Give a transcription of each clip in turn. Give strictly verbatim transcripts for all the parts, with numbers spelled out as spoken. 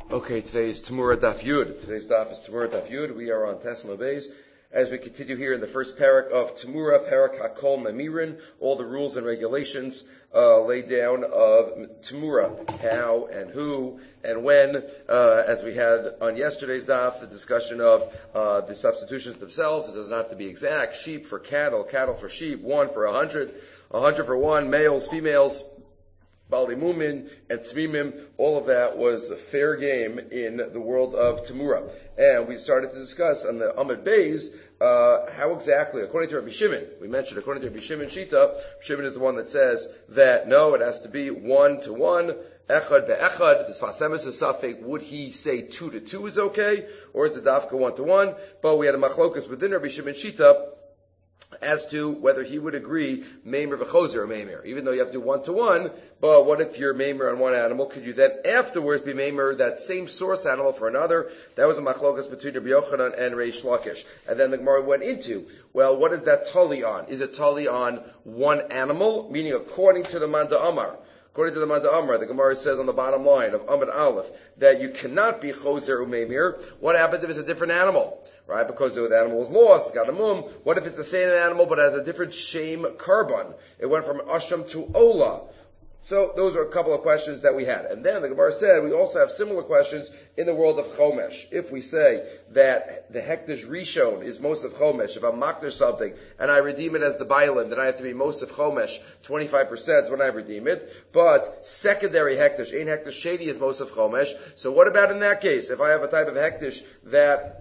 Okay, today is Tamura Daf Yud. Today's daf is Tamura Daf Yud. We are on Tesla Beis as we continue here in the first parak of Tamura, parak Hakol Memirin, all the rules and regulations uh, laid down of Tamura, how and who and when, uh, as we had on yesterday's daf, the discussion of uh, the substitutions themselves. It doesn't have to be exact. Sheep for cattle, cattle for sheep, one for a hundred, a hundred for one, males, females, Bali Mumin and Tzmimim, all of that was a fair game in the world of Tamura. And we started to discuss on the Amud Beis, uh, how exactly, according to Rabbi Shimon, we mentioned according to Rabbi Shimon Shita, Shimon is the one that says that no, it has to be one to one, echad be'echad. The Sfas Emes is safek, would he say two to two is okay, or is the dafka one to one? But we had a machlokas within Rabbi Shimon Shita as to whether he would agree meimer v'chozer or meimer, even though you have to do one to one. But what if you're meimer on one animal? Could you then afterwards be meimer that same source animal for another? That was a machlokas between Rabbi Yochanan and Reish Lakish. And then the Gemara went into, well, what is that tali on? Is it tali on one animal, meaning according to the Manda Amar? According to the Manda Amar, the Gemara says on the bottom line of Amud Aleph that you cannot be chozer umeimir. What happens if it's a different animal? Right? Because the animal was lost, got a mum. What if it's the same animal but has a different shame carbon? It went from asham to ola. So those are a couple of questions that we had. And then the Gemara said we also have similar questions in the world of chomesh. If we say that the hektish rishon is most of chomesh, if I'm makter something and I redeem it as the bailim, then I have to be most of chomesh, twenty-five percent when I redeem it. But secondary hektish, ein hektish shady is most of chomesh. So what about in that case? If I have a type of hektish that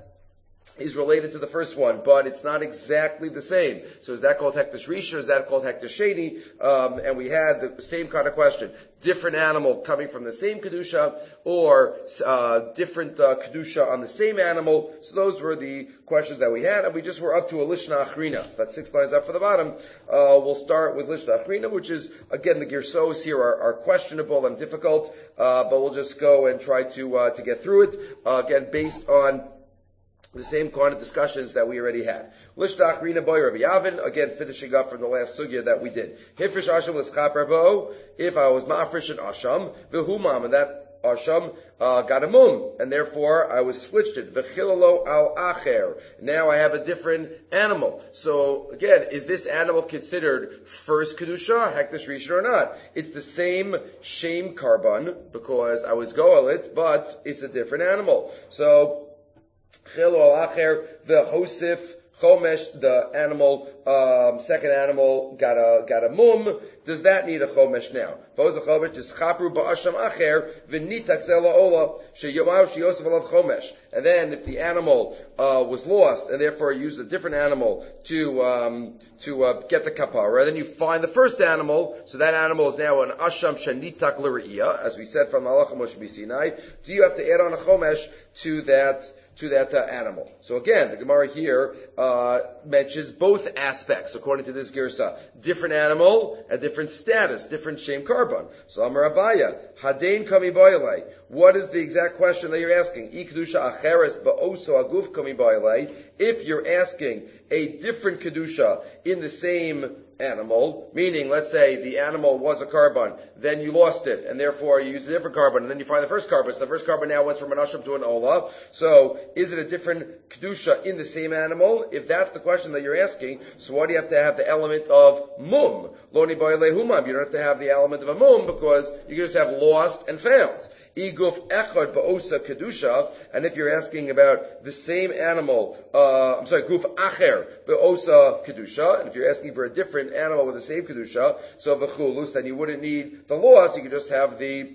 is related to the first one, but it's not exactly the same. So is that called hektish rishon? Is that called hektish sheni? Um, and we had the same kind of question. Different animal coming from the same kedusha, or uh, different uh, kedusha on the same animal. So those were the questions that we had, and we just were up to a lishna achrina. About six lines up for the bottom. Uh, we'll start with lishna achrina, which is, again, the girsos here are, are questionable and difficult, uh, but we'll just go and try to uh, to get through it. Uh, again, based on the same kind of discussions that we already had. Lishtach Rina Boy Rabbi Yavin, again finishing up from the last sugya that we did. Hifrish Asham was Chaprabo, if I was Ma'afrish and Asham, Vihumam, and that Asham uh, got a mum, and therefore I was switched it. V'chilalo al acher. Now I have a different animal. So again, is this animal considered first kedusha, hektish rishon, or not? It's the same shame carbon because I was goalit, but it's a different animal. So Chilo al acher, the hosif chomesh, the animal, um, second animal got a got a mum. Does that need a chomesh now? V'oz a chomesh is chapru ba'asham acher v'nitak zela ola sheyomav sheyosef alav chomesh. And then if the animal uh, was lost and therefore you used a different animal to um, to uh, get the kapara, then you find the first animal. So that animal is now an asham shenitak l're'iyah, as we said from Halacha Moshe B'Sinai. Do you have to add on a chomesh to that? to that uh, animal. So again, the Gemara here uh, mentions both aspects, according to this girsa. Different animal, a different status, different shame carbon. So Amar Abaya, Hadein kami boilei. What is the exact question that you're asking? Ikdusha acheres ba'oso aguf kami boilei. If you're asking a different kedusha in the same animal, meaning, let's say the animal was a carbon, then you lost it, and therefore you used a different carbon, and then you find the first carbon. So the first carbon now went from an asham to an ola. So is it a different kedusha in the same animal? If that's the question that you're asking, so why do you have to have the element of mum? Loni boile humam. You don't have to have the element of a mum because you can just have lost and found. Iguf echad ba'osa kedusha, and if you're asking about the same animal, uh, I'm sorry, guf acher ba'osa kedusha, and if you're asking for a different animal with the same kedusha, so v'chulus, then you wouldn't need the loss, you could just have the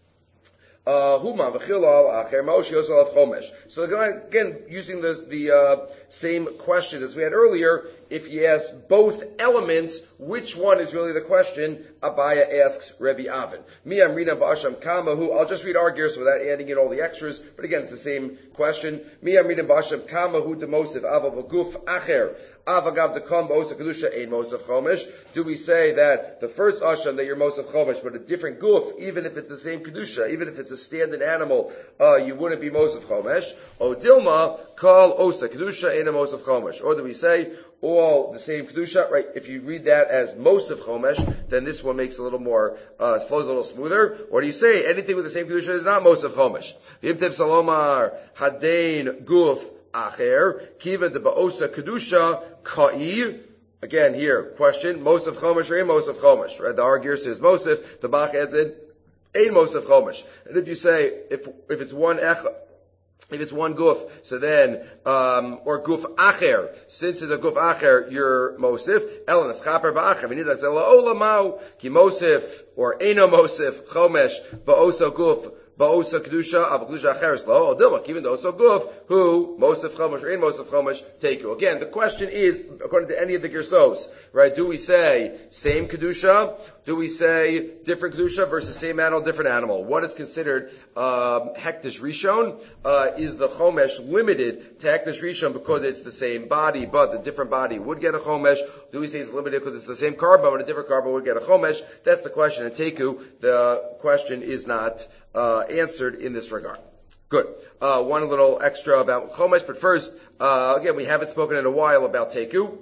Huma v'chilal acher ma'osh yosel chomesh. So again, using this, the uh, same question as we had earlier, if you ask both elements, which one is really the question? Abaya asks Rabbi Avin. Mi amrina ba'asham kamahu. I'll just read our gears without adding in all the extras, but again, it's the same question. Mi amrina ba'asham kamahu demosiv ava b'guf acher. Avagav the kam ba'osa kedusha ein mosaf chomesh. Do we say that the first asham that you're mosaf chomesh, but a different guf, even if it's the same kedusha, even if it's a standard animal, uh, you wouldn't be mosaf chomesh? O dilma kal osa kedusha ein mosaf chomesh. Or do we say, or all the same kedusha, right? If you read that as most of chomesh, then this one makes a little more, uh, flows a little smoother. Or do you say anything with the same kedusha is not most of chomesh? V'imtev salomar hadain guf acher kiva de ba'osa kedusha ka'i. Again, here, question, Mosef Chomesh or Ein Mosef Chomesh, right? The arguer says Mosef, the Bach adds in, Ein Mosef Chomesh. And if you say, if, if it's one Ech, if it's one Guf, so then, um, or Guf Acher, since it's a Guf Acher, you're Mosef, Elan Eschaper Ba'acher, V'nidas Ela Olamau, Ki Mosef, or Eino Mosef, Chomesh, Ba'osa Guf, Ba'osa kedusha av kedusha acheres lo odilma even though so guf who mosef chomesh or in mosef chomesh take you. Again, the question is according to any of the gersos, right? Do we say same kedusha? Do we say different kedusha versus same animal, different animal? What is considered um, hektish rishon? Uh, is the chomesh limited to hektish rishon because it's the same body, but the different body would get a chomesh? Do we say it's limited because it's the same carbon, but a different carbon would get a chomesh? That's the question. And teku, the question is not uh, answered in this regard. Good. Uh, one little extra about chomesh, but first, uh, again, we haven't spoken in a while about teku.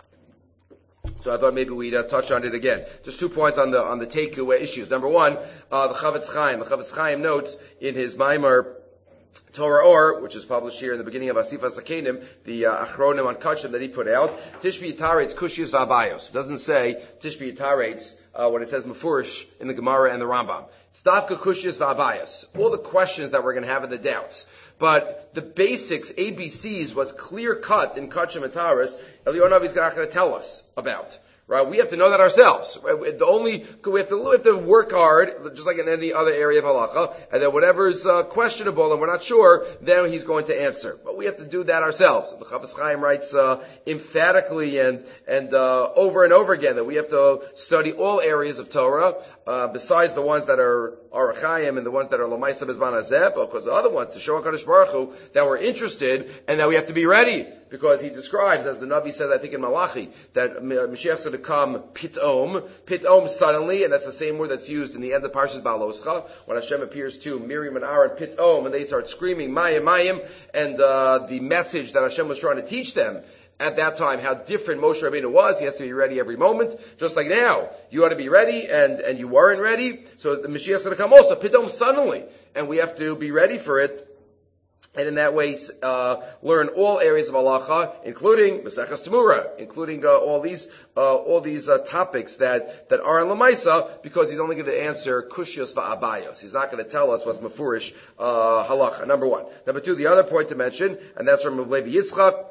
So I thought maybe we'd uh, touch on it again. Just two points on the on the teku issues. Number one, uh, the Chavetz Chaim. The Chavetz Chaim notes in his Maimar Torah Or, which is published here in the beginning of Asifas Hakenim, the uh, Achronim on Kachim that he put out, Tishbi Yitaretz Kushiyas V'Abayos. It doesn't say Tishbi Yitaretz uh, when it says Mefurish in the Gemara and the Rambam. It's Stavka Kushiyas V'Abayos. All the questions that we're going to have and the doubts. But the basics, A B Cs, what's clear cut in Kachim and Taurus, Eliyahu Navi is not going to tell us about. Right? We have to know that ourselves. Right? The only, we have to, we have to work hard, just like in any other area of halacha, and then whatever's uh, questionable and we're not sure, then he's going to answer. But we have to do that ourselves. The Chavetz Chaim writes uh, emphatically and and uh, over and over again that we have to study all areas of Torah, uh, besides the ones that are Arachayim and the ones that are Lamaisa Bezman Hazeh, because the other ones, to show HaKadosh Baruch Hu, that we're interested and that we have to be ready. Because he describes, as the Navi says, I think in Malachi, that Mashiach is going to come pitom, pitom suddenly, and that's the same word that's used in the end of Parshas Baloscha, when Hashem appears to Miriam and Aaron, pitom, and they start screaming, Mayim, Mayim, and uh, the message that Hashem was trying to teach them at that time, how different Moshe Rabbeinu was. He has to be ready every moment, just like now. You ought to be ready, and, and you weren't ready, so the Mashiach is going to come also, pitom suddenly, and we have to be ready for it. And in that way, uh, learn all areas of halacha, including Maseches Temura, including uh, all these, uh, all these uh, topics that that are in Lamaisa, because he's only going to answer Kushios va'abayos. He's not going to tell us what's Mefurish uh, halacha. Number one. Number two, the other point to mention, and that's from Levi Yitzchak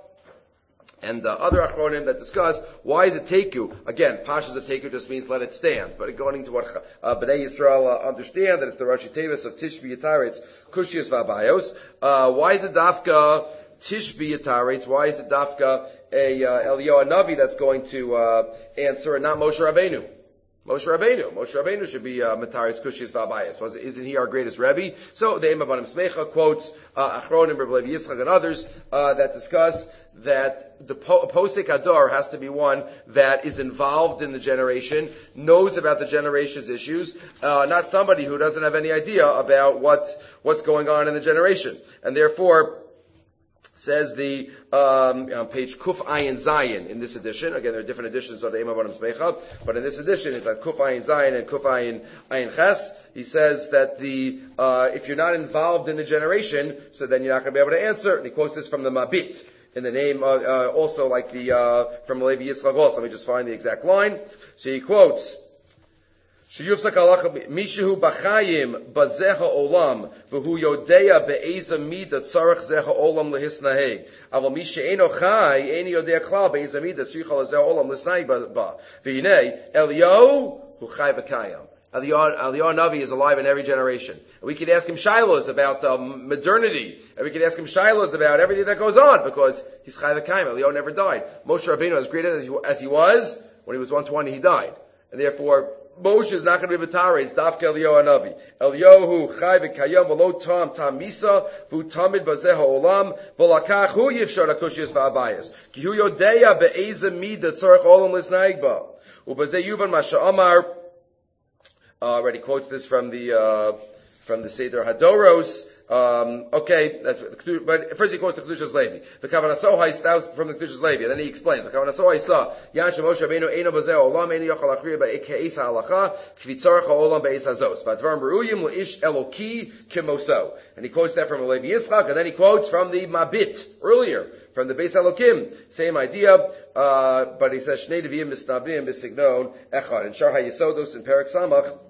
and uh, other achronim that discuss why is it teku. Again, pashas of teku just means let it stand. But according to what uh, Bnei Yisrael uh, understand, that it's the Rashi Tevis of Tishbi Yitaretz Kushiyas V'Abayos. Uh, why is it dafka Tishbi Yitaretz? Why is it dafka a uh, Eliyahu Navi that's going to uh, answer and not Moshe Rabbeinu? Moshe Rabbeinu. Moshe Rabbeinu should be uh, Mataris Kushiyas V'Abayos. Isn't he our greatest Rebbe? So the Eim Abanim Smecha quotes uh, Achronim, Reb Levi Yitzchak, and others uh, that discuss that the po- Posek Adar has to be one that is involved in the generation, knows about the generation's issues, uh, not somebody who doesn't have any idea about what what's going on in the generation. And therefore, says the, um, on page Kuf Ayin Zayin in this edition, again there are different editions of the Eim Abanim Smecha, but in this edition it's on Kuf Ayin Zayin and Kuf Ayin Ayin Ches. He says that the, uh, if you're not involved in the generation, so then you're not going to be able to answer. And he quotes this from the Mabit. In the name, uh, uh, also like the, uh, from Levi Yitzchak also. Let me just find the exact line. So he quotes, Sheyufsak halacha mishehu b'chayim bazeha olam v'hu yodeya be'eza mida tzarech zeha olam lehisnaheg aval mishe'eno chay eni yodeya klal be'eza mida tzricha lezeha olam lehisnaheg ba v'hinei Eliyahu hu chay v'kayam. Eliyahu Navi is alive in every generation. And we could ask him shilos about um, modernity, and we could ask him shilos about everything that goes on, because he's Chai V'Kayim. Eliyahu never died. Moshe Rabbeinu, as great as he, as he was, when he was one twenty, he died. And therefore, Moshe is not going to be B'tarei. It's Dafka Eliyahu Navi. Eliyahu Chai V'Kayim v'lo tam tam misa v'u tamid b'zeh ha'olam v'lakach hu yifshar ha'kushiyas v'abayas ki hu yodeya be'ezeh mida tzorech olam lisnaig ba u'b'zeh yuvan ma she'amar. Uh, already quotes this from the uh, from the Seder Hadoros. Um, okay, that's, but first he quotes the Kedushas Levi. The Kavanah Sohai styles from the Kedushas Levi, and then he explains. The Kavanah Sohai saw Yan Shemoshe Rabbeinu Eino Bazeh Olam Eino Yochal Achriya Be'Keisa Halacha Kvitzarcha Olam Be'Eis Hazos V'Advarim Meruyim Le'ish Eloki Kimoso. And he quotes that from Levi Yitzchak, and then he quotes from the Mabit earlier from the Beis Elokim. Same idea, uh, but he says Shnei Devim Misnabim Bisignon Echad and Shar HaYesodos in Perek Samach.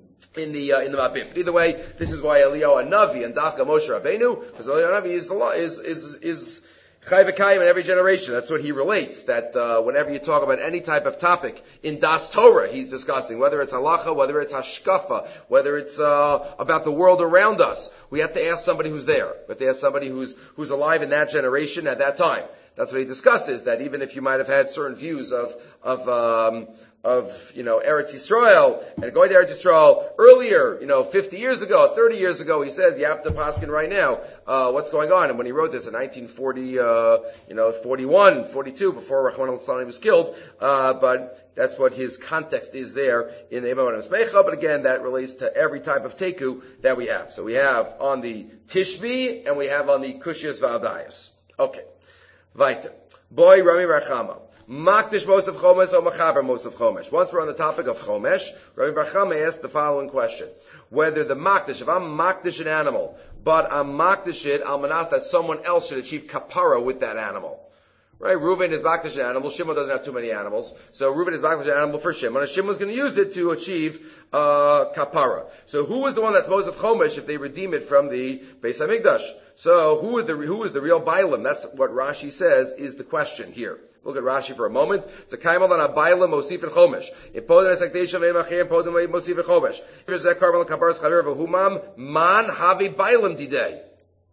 In the uh, in the Mabif. Either way, this is why Eliyahu Hanavi and Dafka Moshe Rabbeinu, because Eliyahu Hanavi is the law, is is is Chai V'Kayim in every generation. That's what he relates. That uh, whenever you talk about any type of topic in Das Torah, he's discussing whether it's halacha, whether it's hashkafa, whether it's uh, about the world around us. We have to ask somebody who's there. We have to ask somebody who's who's alive in that generation at that time. That's what he discusses. That even if you might have had certain views of of um, of, you know, Eretz Yisrael, and going to Eretz Yisrael earlier, you know, fifty years ago, thirty years ago, he says, you have to paskin right now, uh, what's going on? And when he wrote this in nineteen forty, uh, you know, forty-one, forty-two, before Rahman al-Tzlani was killed, uh, but that's what his context is there in the Eibam Smecha, but again, that relates to every type of teku that we have. So we have on the Tishbi, and we have on the Kushias Va'adayas. Okay. Vaita. Boy Rami Rachama. Makdish Mosef Chomesh or Machaber Mosef Chomesh. Once we're on the topic of Chomesh, Rabbi Bar Chama asked the following question. Whether the Makdish, if I'm Makdish an animal, but I'm Makdish it, al manas that someone else should achieve kapara with that animal. Right? Reuven is Makdish an animal. Shimon doesn't have too many animals. So Reuven is Makdish an animal for Shimon. And Shimon's going to use it to achieve uh kapara. So who is the one that's Mosef Chomesh if they redeem it from the Beis HaMikdash? So who is the, who is the real Bailam? That's what Rashi says is the question here. Look at Rashi for a moment. It's a kaimal on a bailam mosif and chomesh. In podem esakdeisha ve'machir podem mosif and chomesh. Here's that karban kaparas chaver v'humam man havi bailam didei.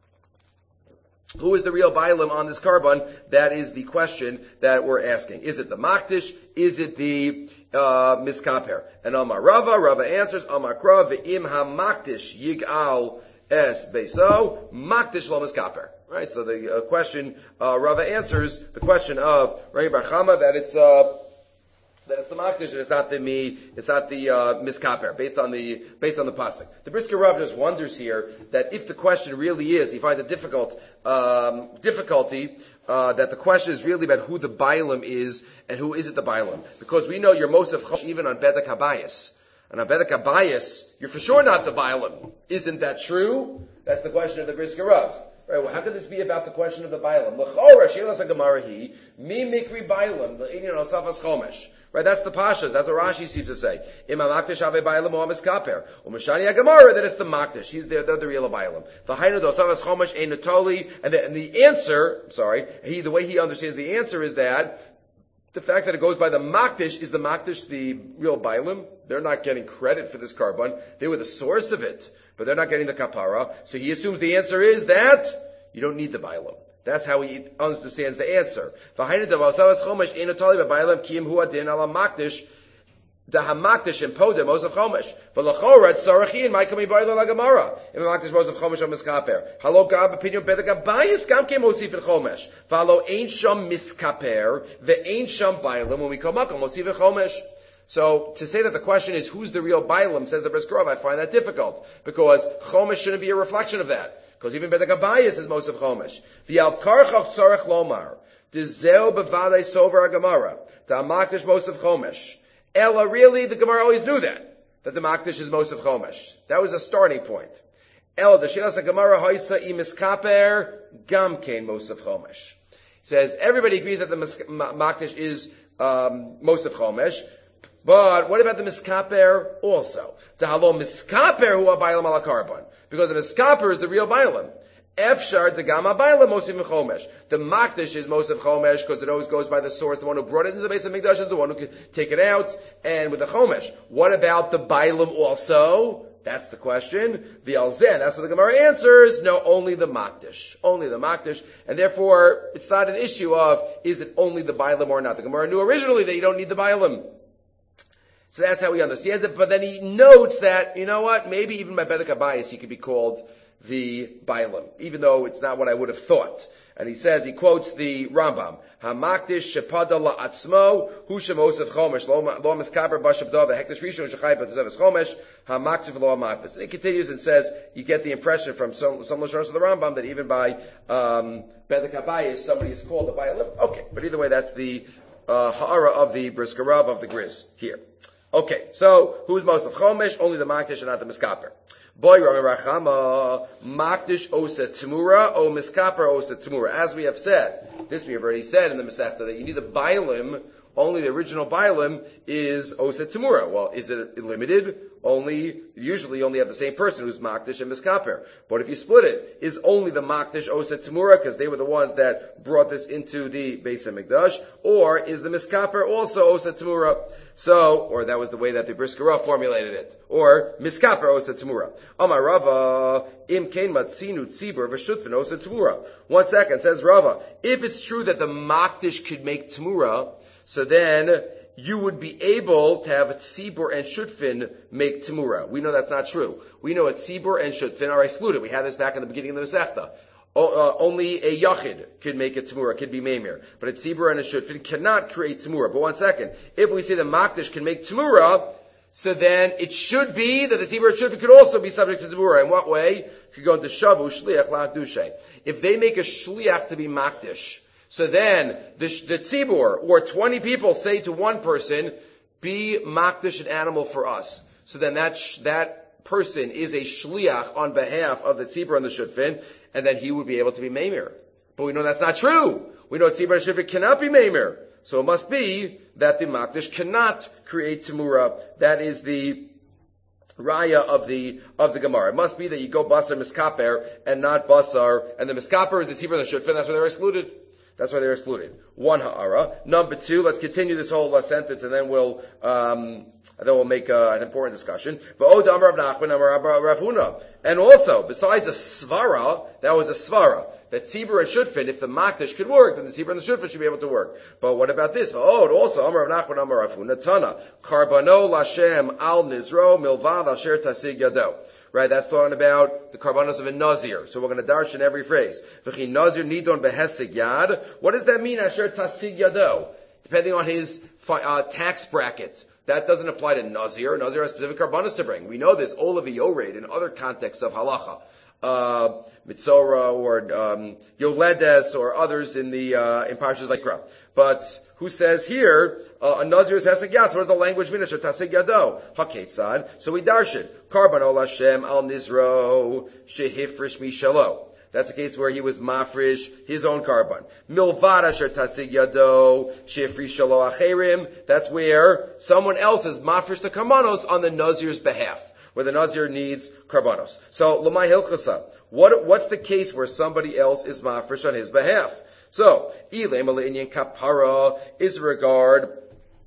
Who is the real bailam on this karban? That is the question that we're asking. Is it the makdish? Is it the uh, miskaper? And Amar Rava, Rava answers Amar Krav ve'im ha-makdish yig'al es beiso makdish lo miskaper. Right, so the uh, question, uh, Rava answers the question of Rabbi Bar Chama that it's, uh, that it's the Makdish and it's not the me, it's not the, uh, miskaper, based on the, based on the pasuk. The Brisker Rav just wonders here that if the question really is, he finds it difficult, um, difficulty, uh, that the question is really about who the Bailam is and who isn't the Bailam. Because we know you're most of Chosh even on Bedek HaBayis. And on Bedek HaBayis, you're for sure not the Bailam. Isn't that true? That's the question of the Brisker Rav. Right, well, how could this be about the question of the Bailam? L'chora, she'elas ha-gemara hi, mi mikri Bailam, l'inyan osafas chomesh. Right, that's the Pashas, that's what Rashi seems to say. Im ha-makdish have Bailam o ha-miskaper. Umashani ha-gemara, that it's the makdish. He's the, they're the real Bailam. V'hainu d'osafas chomesh ein natoli, and the, and the answer, sorry, he, the way he understands the answer is that the fact that it goes by the makdish, is the makdish the real Bailam? They're not getting credit for this carbon. They were the source of it. But they're not getting the kapara. So he assumes the answer is that you don't need the bailam. That's how he understands the answer. The hamakdish and podem mosef chomesh. V'lachora tzarachin ma'ikami ba'ila lagamara. Im hamakdish mosef chomesh or miskaper. Halo gab opinion bedek abayis gam ke mosif and chomesh. V'alo ein sham miskaper ve'ein sham bailam when we come up mosif and chomesh. So, to say that the question is, who's the real Bailam, says the Brisker Rav, I find that difficult. Because Chomesh shouldn't be a reflection of that. Because even Bedek Abayis is most of Chomesh. V'yal karchach tzarech lomar. D'zeo bevadei sover ha-Gemara. D'amakdish most of Chomesh. Ella, really, the Gemara always knew that. That the Makdish is most of Chomesh. That was a starting point. Ella, the shelas ha-Gemara hoisa imiskaper gam kein most of Chomesh. He says, everybody agrees that the Makdish is um, most of Chomesh. But what about the miskaper also? The halo miskaper who are bailam ala karban. Because the miskaper is the real bailam. Efshar the gama bailam mosif chomesh. The makdish is mosif chomesh because it always goes by the source. The one who brought it into the base of Mikdash is the one who could take it out. And with the chomesh. What about the bailam also? That's the question. The alzen, that's what the Gemara answers. No, only the makdish. Only the makdish. And therefore, it's not an issue of, is it only the bailam or not? The Gemara knew originally that you don't need the bailam. So that's how he understands it. But then he notes that, you know what, maybe even by Bedek Abayis he could be called the Bailim, even though it's not what I would have thought. And he says, he quotes the Rambam, Hamakdish shepada la'atzmo, hu shemosef chomesh, lo miskaper b'shabda v'hektish rishon shechai b'tezeves chomesh, hamakdish v'lo ha'makdish. And he continues and says, you get the impression from some, some Lashonos of the Rambam that even by, um, Bedek HaBayis, somebody is called a Bailim. Okay, but either way, that's the, uh, ha'ara of the Brisker Rav of the Gris here. Okay, so, who's Mosef chomesh? Only the makdish and not the miskaper. Boy, Rami Rachama, Makdish Osa Tmura, O Miskaper Osa Tmura. As we have said, this we have already said in the Masechta, that you need the Bailim, only the original Bailim is Osa Tmura. Well, is it limited? Only, usually only have the same person who's Makdish and Miskaper. But if you split it, is only the Makdish Osa Tmura, because they were the ones that brought this into the Beis HaMikdash, or is the Miskaper also Osa Tmura? So, or that was the way that the Brisker Rav formulated it. Or, Miskaper Osa Tmura. Amar Rava, Im Kain Matzinu Tzibur V'Shutfin Osa Tmura. One second, says Rava, if it's true that the Makdish could make Tmura, so then you would be able to have Tzibur and Shutfin make Tmura. We know that's not true. We know that Tzibur and Shutfin are excluded. We had this back in the beginning of the Masechta. Uh, only a Yachid could make a Tmura, could be Meimir. But a Tzibur and a Shutfin cannot create Tmura. But one second, if we say the Makdish can make Tmura, so then it should be that the Tzibur and Shutfin could also be subject to Tmura. In what way? Could go into Shavu, Shliach, La'akdushe. If they make a Shliach to be Makdish, so then the, the Tzibur, or twenty people say to one person, be Makdish an animal for us. So then that, sh- that person is a Shliach on behalf of the Tzibur and the Shutfin, and then he would be able to be Meimir. But we know that's not true. We know Tzibur and Shutfin cannot be Meimir. So it must be that the Makdish cannot create Tmura. That is the Raya of the, of the Gemara. It must be that you go Basar Miskaper and not Basar, and the Miskaper is the Tzibur and the Shutfin, that's why they're excluded. That's why they're excluded. One ha'ara. Number two, let's continue this whole uh, sentence, and then we'll um, and then we'll make uh, an important discussion. And also, besides a svara, that was a svara. That Tzibur and Shutfin, if the Makdish could work, then the Tzibur and the Shutfin should be able to work. But what about this? Oh, also, Amar Rav Nachman, Amar Rav Huna, Tana, Karbano Lashem Al Nizro Milvad Asher Tasig Yado. Right, that's talking about the karbanos of a nazir. So we're going to darshan every phrase. V'chi nazir nidon behesig yad. What does that mean? Asher tasig yado. Depending on his uh, tax bracket. That doesn't apply to nazir. Nazir has specific karbanos to bring. We know this. All of the yored in other contexts of halacha. Uh, Mitzora or um, Yoledes or others in the uh, in Parshas Vayikra. But who says here uh, a nazir is hesek yad? What does the language mean? Asher tasig yado haketzad. So we darshan karban ol Hashem al nizro shehifrish mishalo. That's a case where he was mafrish his own karban. Milvad asher tasig yado shehifrish shalo acherim. That's where someone else is mafrish the karbanos on the nazir's behalf, where the nazir needs karbanos. So lamai hilchasa. What what's the case where somebody else is mafresh on his behalf? So ilem aleinyan kapara is regard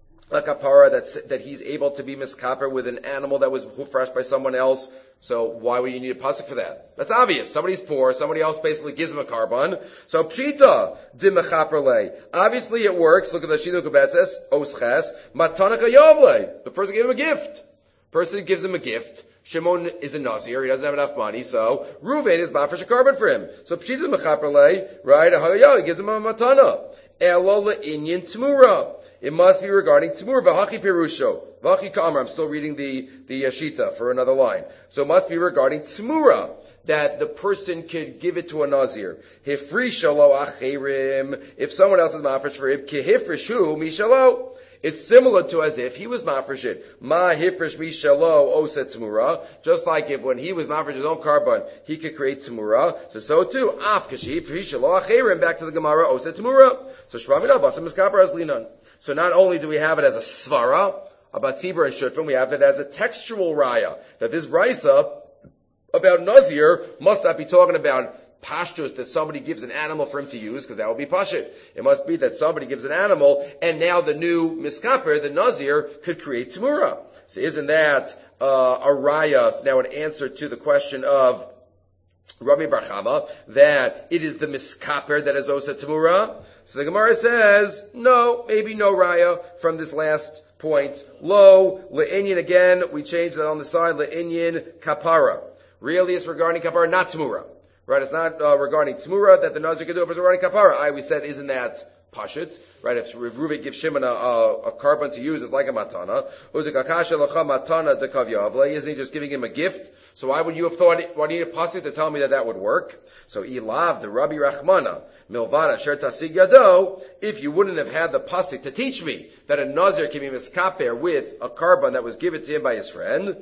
a kapara that's that he's able to be miskaper with an animal that was hufresh by someone else. So why would you need a pasuk for that? That's obvious. Somebody's poor. Somebody else basically gives him a karban. So pshita dimechaperle. Obviously it works. Look at the shidduch kabetzes osches matanaka yavle. The person gave him a gift. Person gives him a gift. Shimon is a nazir. He doesn't have enough money, so Reuven is mafresh a carbon for him. So pshita mechaperle, right? He gives him a matana. Elo le'inyan tmura. It must be regarding tmura. V'hachi pirusho. V'hachi kamar. I'm still reading the the Yashita for another line. So it must be regarding tmura, that the person could give it to a nazir. Hifrisha lo acherim. If someone else is mafresh for him, kihifrishu mishalo. It's similar to as if he was mafresh it. Ma hifresh mishalo oset tmura. Just like if when he was mafresh his own karban, he could create tmura. So so too, af kashi hifrishalo acherim. Back to the Gemara oset tmura. So shvamina basam miskaper as linan. So not only do we have it as a svara about tzibur and shutfin, we have it as a textual raya that this brisa about nazir must not be talking about pashtus that somebody gives an animal for him to use, because that would be pashut. It must be that somebody gives an animal, and now the new miskaper, the nazir, could create tmura. So isn't that uh, a raya, now an answer to the question of Rabbi Bar Chama, that it is the miskaper that is osa tmura? So the Gemara says, no, maybe no raya from this last point. Lo, le'inyan again, we changed that on the side, le'inyan kapara. Really, it's regarding kapara, not Tamura. Right? It's not uh, regarding Tamura that the Nazir can do it, but it's regarding kapara. I, we said, isn't that Pashit, right? If Reuben gives Shimon a, a, a carbon to use, it's like a matana. Isn't he just giving him a gift? So why would you have thought, why do you need a pasuk to tell me that that would work? So ilav, the Rabbi Rachmana, milvada sher tasig yado, if you wouldn't have had the pasuk to teach me that a Nazir can be miskaper with a carbon that was given to him by his friend,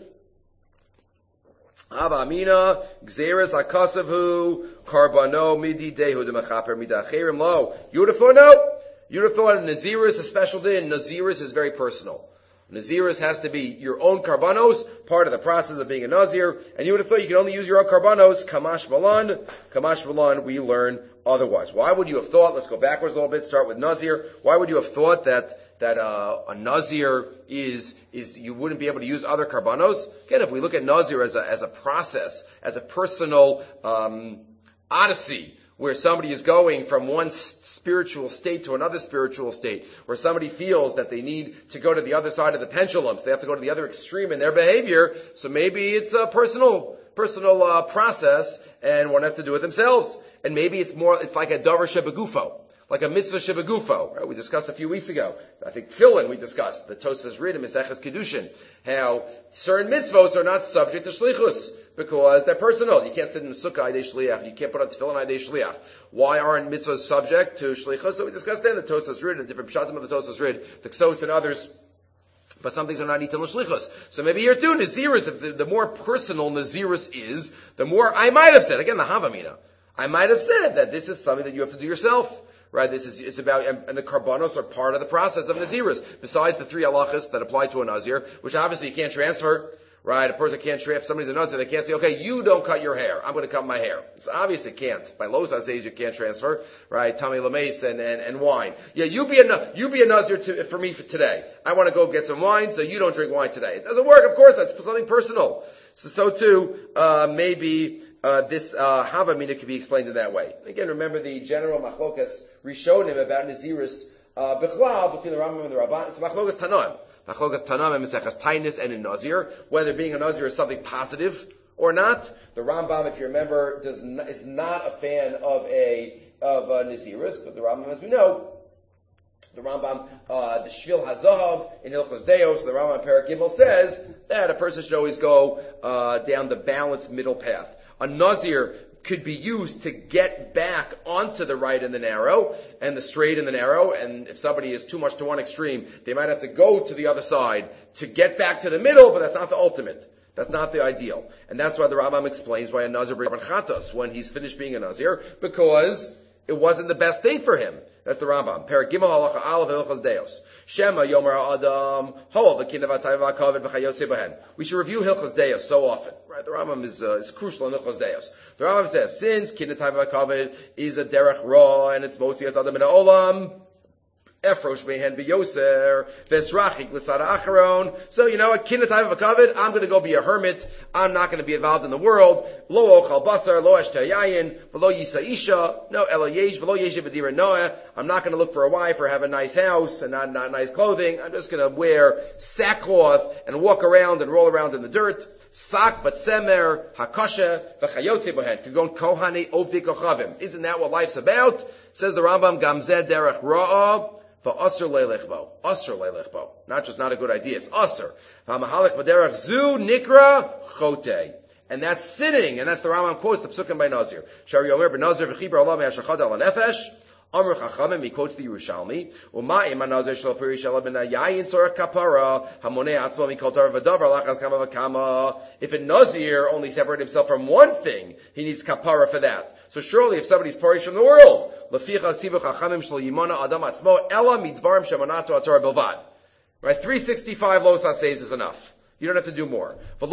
Abba Amina, Gzeres Akasavu, Karbano, Midi Dehu, the Mechaper, Midacherim Lo. You would have thought, no. You would have thought Naziris is a special din. Naziris is very personal. Naziris has to be your own karbanos, part of the process of being a Nazir, and you would have thought you could only use your own karbanos, Kamash Balan. Kamash Balan, we learn otherwise. Why would you have thought, let's go backwards a little bit, start with Nazir. Why would you have thought that that uh, a Nazir is, is, you wouldn't be able to use other karbanos? Again, if we look at Nazir as a, as a process, as a personal, um, odyssey, where somebody is going from one spiritual state to another spiritual state, where somebody feels that they need to go to the other side of the pendulum, so they have to go to the other extreme in their behavior, so maybe it's a personal, personal, uh, process, and one has to do it themselves. And maybe it's more, it's like a davar shebegufo. Like a mitzvah shebegufo, right? We discussed a few weeks ago. I think tefillin we discussed, the Tosfos Rid in Maseches Kedushin, how certain mitzvos are not subject to shlichus because they're personal. You can't sit in a sukkah idei shliach. You can't put on tefillin idei shliach. Why aren't mitzvahs subject to shlichus? So we discussed then the Tosfos Rid and different pshatim of the Tosfos Rid, the Ksos and others. But some things are not eaten l'shlichus. So maybe here too, Naziris, if the, the more personal Naziris is, the more I might have said, again, the Havamina, I might have said that this is something that you have to do yourself. Right, this is, it's about, and, and the karbanos are part of the process of Naziris, besides the three halachas that apply to a Nazir, which obviously you can't transfer, right? A person can't transfer, if somebody's a Nazir, they can't say, okay, you don't cut your hair, I'm going to cut my hair. It's obvious it can't. By Los says you can't transfer, right? Tami Lameis and, and, and wine. Yeah, you be a, you be a Nazir to, for me for today. I want to go get some wine, so you don't drink wine today. It doesn't work, of course, that's something personal. So, so too, uh, maybe, Uh, this uh, Havamina could be explained in that way. Again, remember the general machlokas Rishonim about Naziris uh, Bichlal between the Rambam and the Rabban. It's machlokas Tanaim. Machlokas Tanaim and Maseches Tainis and in Nazir, whether being a Nazir is something positive or not. The Rambam, if you remember, does not, is not a fan of a of a Naziris, but the Rambam, as we know, the Rambam, uh, the Shvil HaZahav in Hilchos Deos, the Rambam Perek Gimel says that a person should always go uh, down the balanced middle path. A Nazir could be used to get back onto the right and the narrow, and the straight and the narrow, and if somebody is too much to one extreme, they might have to go to the other side to get back to the middle, but that's not the ultimate. That's not the ideal. And that's why the Rambam explains why a Nazir brings Chatas when he's finished being a Nazir, because it wasn't the best thing for him. That's the Rambam. Perek Gimel Halacha Aleph Hilchos Deos. Shema Yomer Adam Hol V'Kinav Atayv V'Kavod V'Chayotze B'Hen. We should review Hilchos Deos so often, right? The Rambam is uh, is crucial in Hilchos Deos. The Rambam says since Kinav Atayv V'Kavod is a derech ra and it's Motzias Adam in Olam. Efrosh Behen V'Yoser V'Esrachik L'Tzad Acharon. So you know what? Kinatayv V'Kavod. I'm going to go be a hermit. I'm not going to be involved in the world. Lo Ochal Basar, Lo Eshta Yayin, V'Lo Yisa Isha. No Ela Yesh, V'Lo Yesh B'Dira Noah. I'm not going to look for a wife or have a nice house and not, not nice clothing. I'm just going to wear sackcloth and walk around and roll around in the dirt. Sak Vatsemer Hakasha V'Chayotze B'Hen. Kagon Kohane Ovdei Kochavim. Isn't that what life's about? Says the Rambam Gamzeh Derech Ra'ah. V'asr leilechbo. Asr leilechbo. Not just not a good idea, it's asr. Ha'mahalech b'derech zu nikra chote. And that's sinning, and that's the Rambam quotes the Psukim by Nazir. Shari Yomer b'Nazir v'chibra Allah me'ashachad al nefesh. Amr Chachamim, he quotes the Yerushalmi. U'ma'im ha'nazir shel piri shel ben yayin sorach kapara hamonei atzlo mikol tar v'davar lachas kama v'kama. If a Nazir only separated himself from one thing, he needs kapara for that. So surely if somebody's parish from the world, right, three sixty-five losa saves is enough. You don't have to do more. That's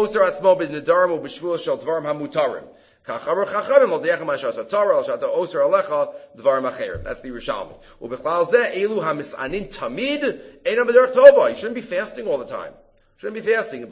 the Yerushalmi. You shouldn't be fasting all the time. You shouldn't be fasting.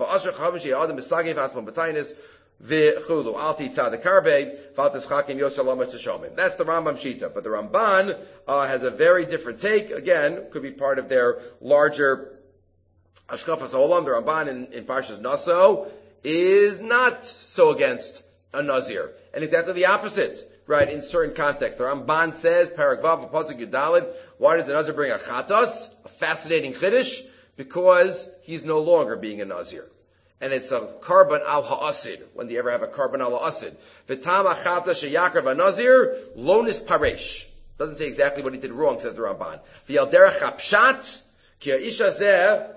V'chulu alti tzad karbe faltis chakim yosalama teshomim. That's the Rambam Shita, but the Ramban uh, has a very different take. Again, could be part of their larger Ashkafas Olam. The Ramban in, in Parshas Naso is not so against a Nazir. And exactly the opposite, right, in certain contexts. The Ramban says, Parak Vav, Pasuk Yudalid, why does the Nazir bring a Chatas? A fascinating Chiddush, because he's no longer being a Nazir. And it's a Karban al Ha'asid, when do you ever have a Karban al Ha'asid? V'tam Achata Sheyakrav HaNazir, Lonis Paresh. Doesn't say exactly what he did wrong, says the Ramban. V'yal derech hapshat, ki ha'isha zeh,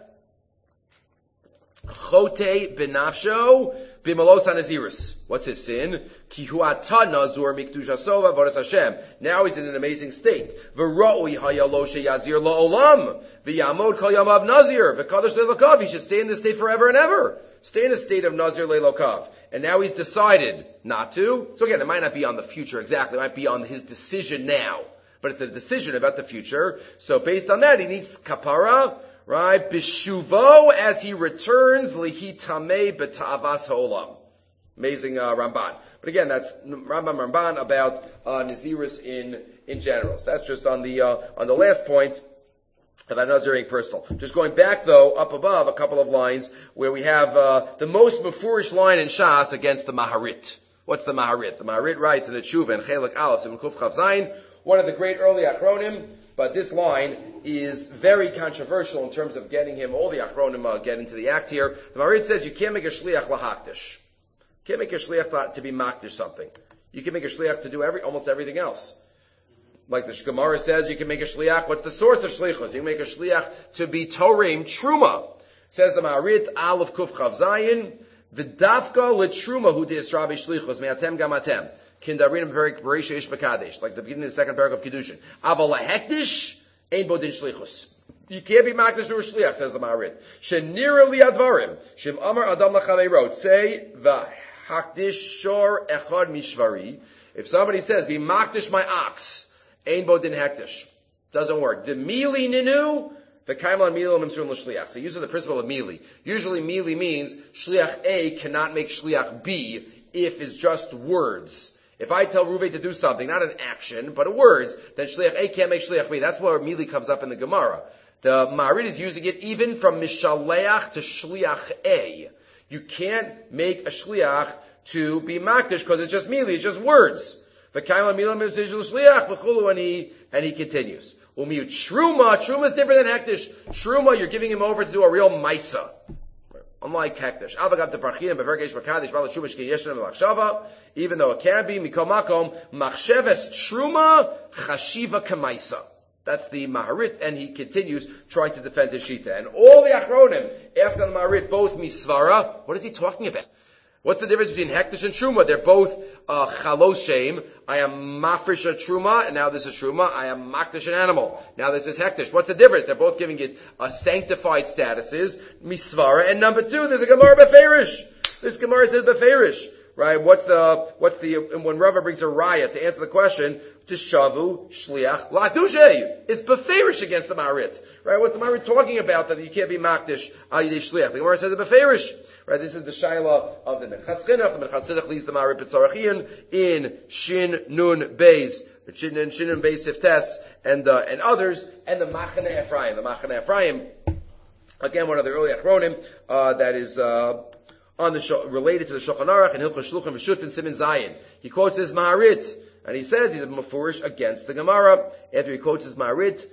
chote benafsho, b'malos ha'nazirus. What's his sin? Ki hu'ata nazur mikdushaso v'avodas Hashem. Now he's in an amazing state. V'ra'ui ha'yalo sheyazir la'olam, v'yamod kol yamav nazir, v'kadosh le'lokav. He should stay in this state forever and ever. Stay in a state of nazir le'lokav. And now he's decided not to. So again, it might not be on the future exactly. It might be on his decision now. But it's a decision about the future. So based on that, he needs kapara, right? Bishuvo, as he returns, lihi tameh beta'avas ha'olam. Amazing uh, Ramban. But again, that's Rambam Ramban about uh, Nazirus in in general. So that's just on the uh, on the last point about Naziring personal. Just going back though, up above, a couple of lines where we have uh, the most mafurish line in Shas against the Maharit. What's the Maharit? The Maharit writes in the Tshuva and Chelik Aleph and Kuf Chav Zayin, one of the great early Achronim, but this line is very controversial in terms of getting him, all the Achronim uh, get into the act here. The Maharit says you can't make a shliach lahakdish. You can't make a shliach to be makdish something. You can make a shliach to do every, almost everything else. Like the Gemara says, you can make a shliach. What's the source of shlichus? You can make a shliach to be Torim Truma. Says the Maharit, Aleph Kuf Chav Zayin, V'dafka l'truma hu de'israbi shlichus me'atem gamatem. Kindarin perik bereisha ish b'kadesh. Like the beginning of the second parak of Kiddushin. Aval lahekdish, ein bodin shlichus. You can't be makdish to a shliach, says the Maharit. Shenira li advarim. Shem amar adam l'chaveirot. Say, v'hakdish shor echad mishvari. If somebody says, be makdish my ox, ein bodin hekdish. Doesn't work. Demili ninu, v'kaimlan mili l'mimtrum l'shliach. So using the principle of mili. Usually mili means shliach A cannot make shliach B if it's just words. If I tell Ruvei to do something, not an action, but a words, then shliach A can't make shliach B. That's where mili comes up in the Gemara. The Maharit is using it even from mishaleach to shliach A. You can't make a shliach to be makdish because it's just mili, it's just words. V'kaimlan mili l'mimtrum l'shliach v'chulu, and he and he continues. Umiyu truma, truma is different than hektish. Truma, you're giving him over to do a real maisa. Unlike hektish. Avagav to parchinim bevergesh v'kadish b'ala truma shkin yeshenem l'achshava. Even though it can be, mikom makom, machsheves truma chashiva kamaisa. That's the Maharit, and he continues trying to defend his shita. And all the Achronim, after the Maharit, both misvara, what is he talking about? What's the difference between hektish and truma? They're both uh, chalos shem. I am mafresh a truma, and now this is truma. I am makdish an animal. Now this is hektish. What's the difference? They're both giving it a sanctified statuses, misvara. And number two, there's a Gemara beferish. This Gemara says beferish, right? What's the what's the and when Rava brings a raya to answer the question, to shavu shliach ladushe. It's beferish against the Maharit, right? What's the Maharit talking about that you can't be makdish al yidei shliach? The Gemara says beferish. Right, this is the shaila of the Minchas Chinuch. The Minchas Chinuch leads the Maharit B'Tzarachian in Shin Nun Beis, Shin Nun Shin Nun Beis Siftes, and uh, and others, and the Machane Ephraim. The Machane Ephraim, again, one of the early Achronim uh, that is uh, on the related to the Shulchan Aruch and Hilchos Shluchim V'Shut and Siman Zayin. He quotes his Maharit, and he says he's a mafurish against the Gemara. After he quotes his Maharit,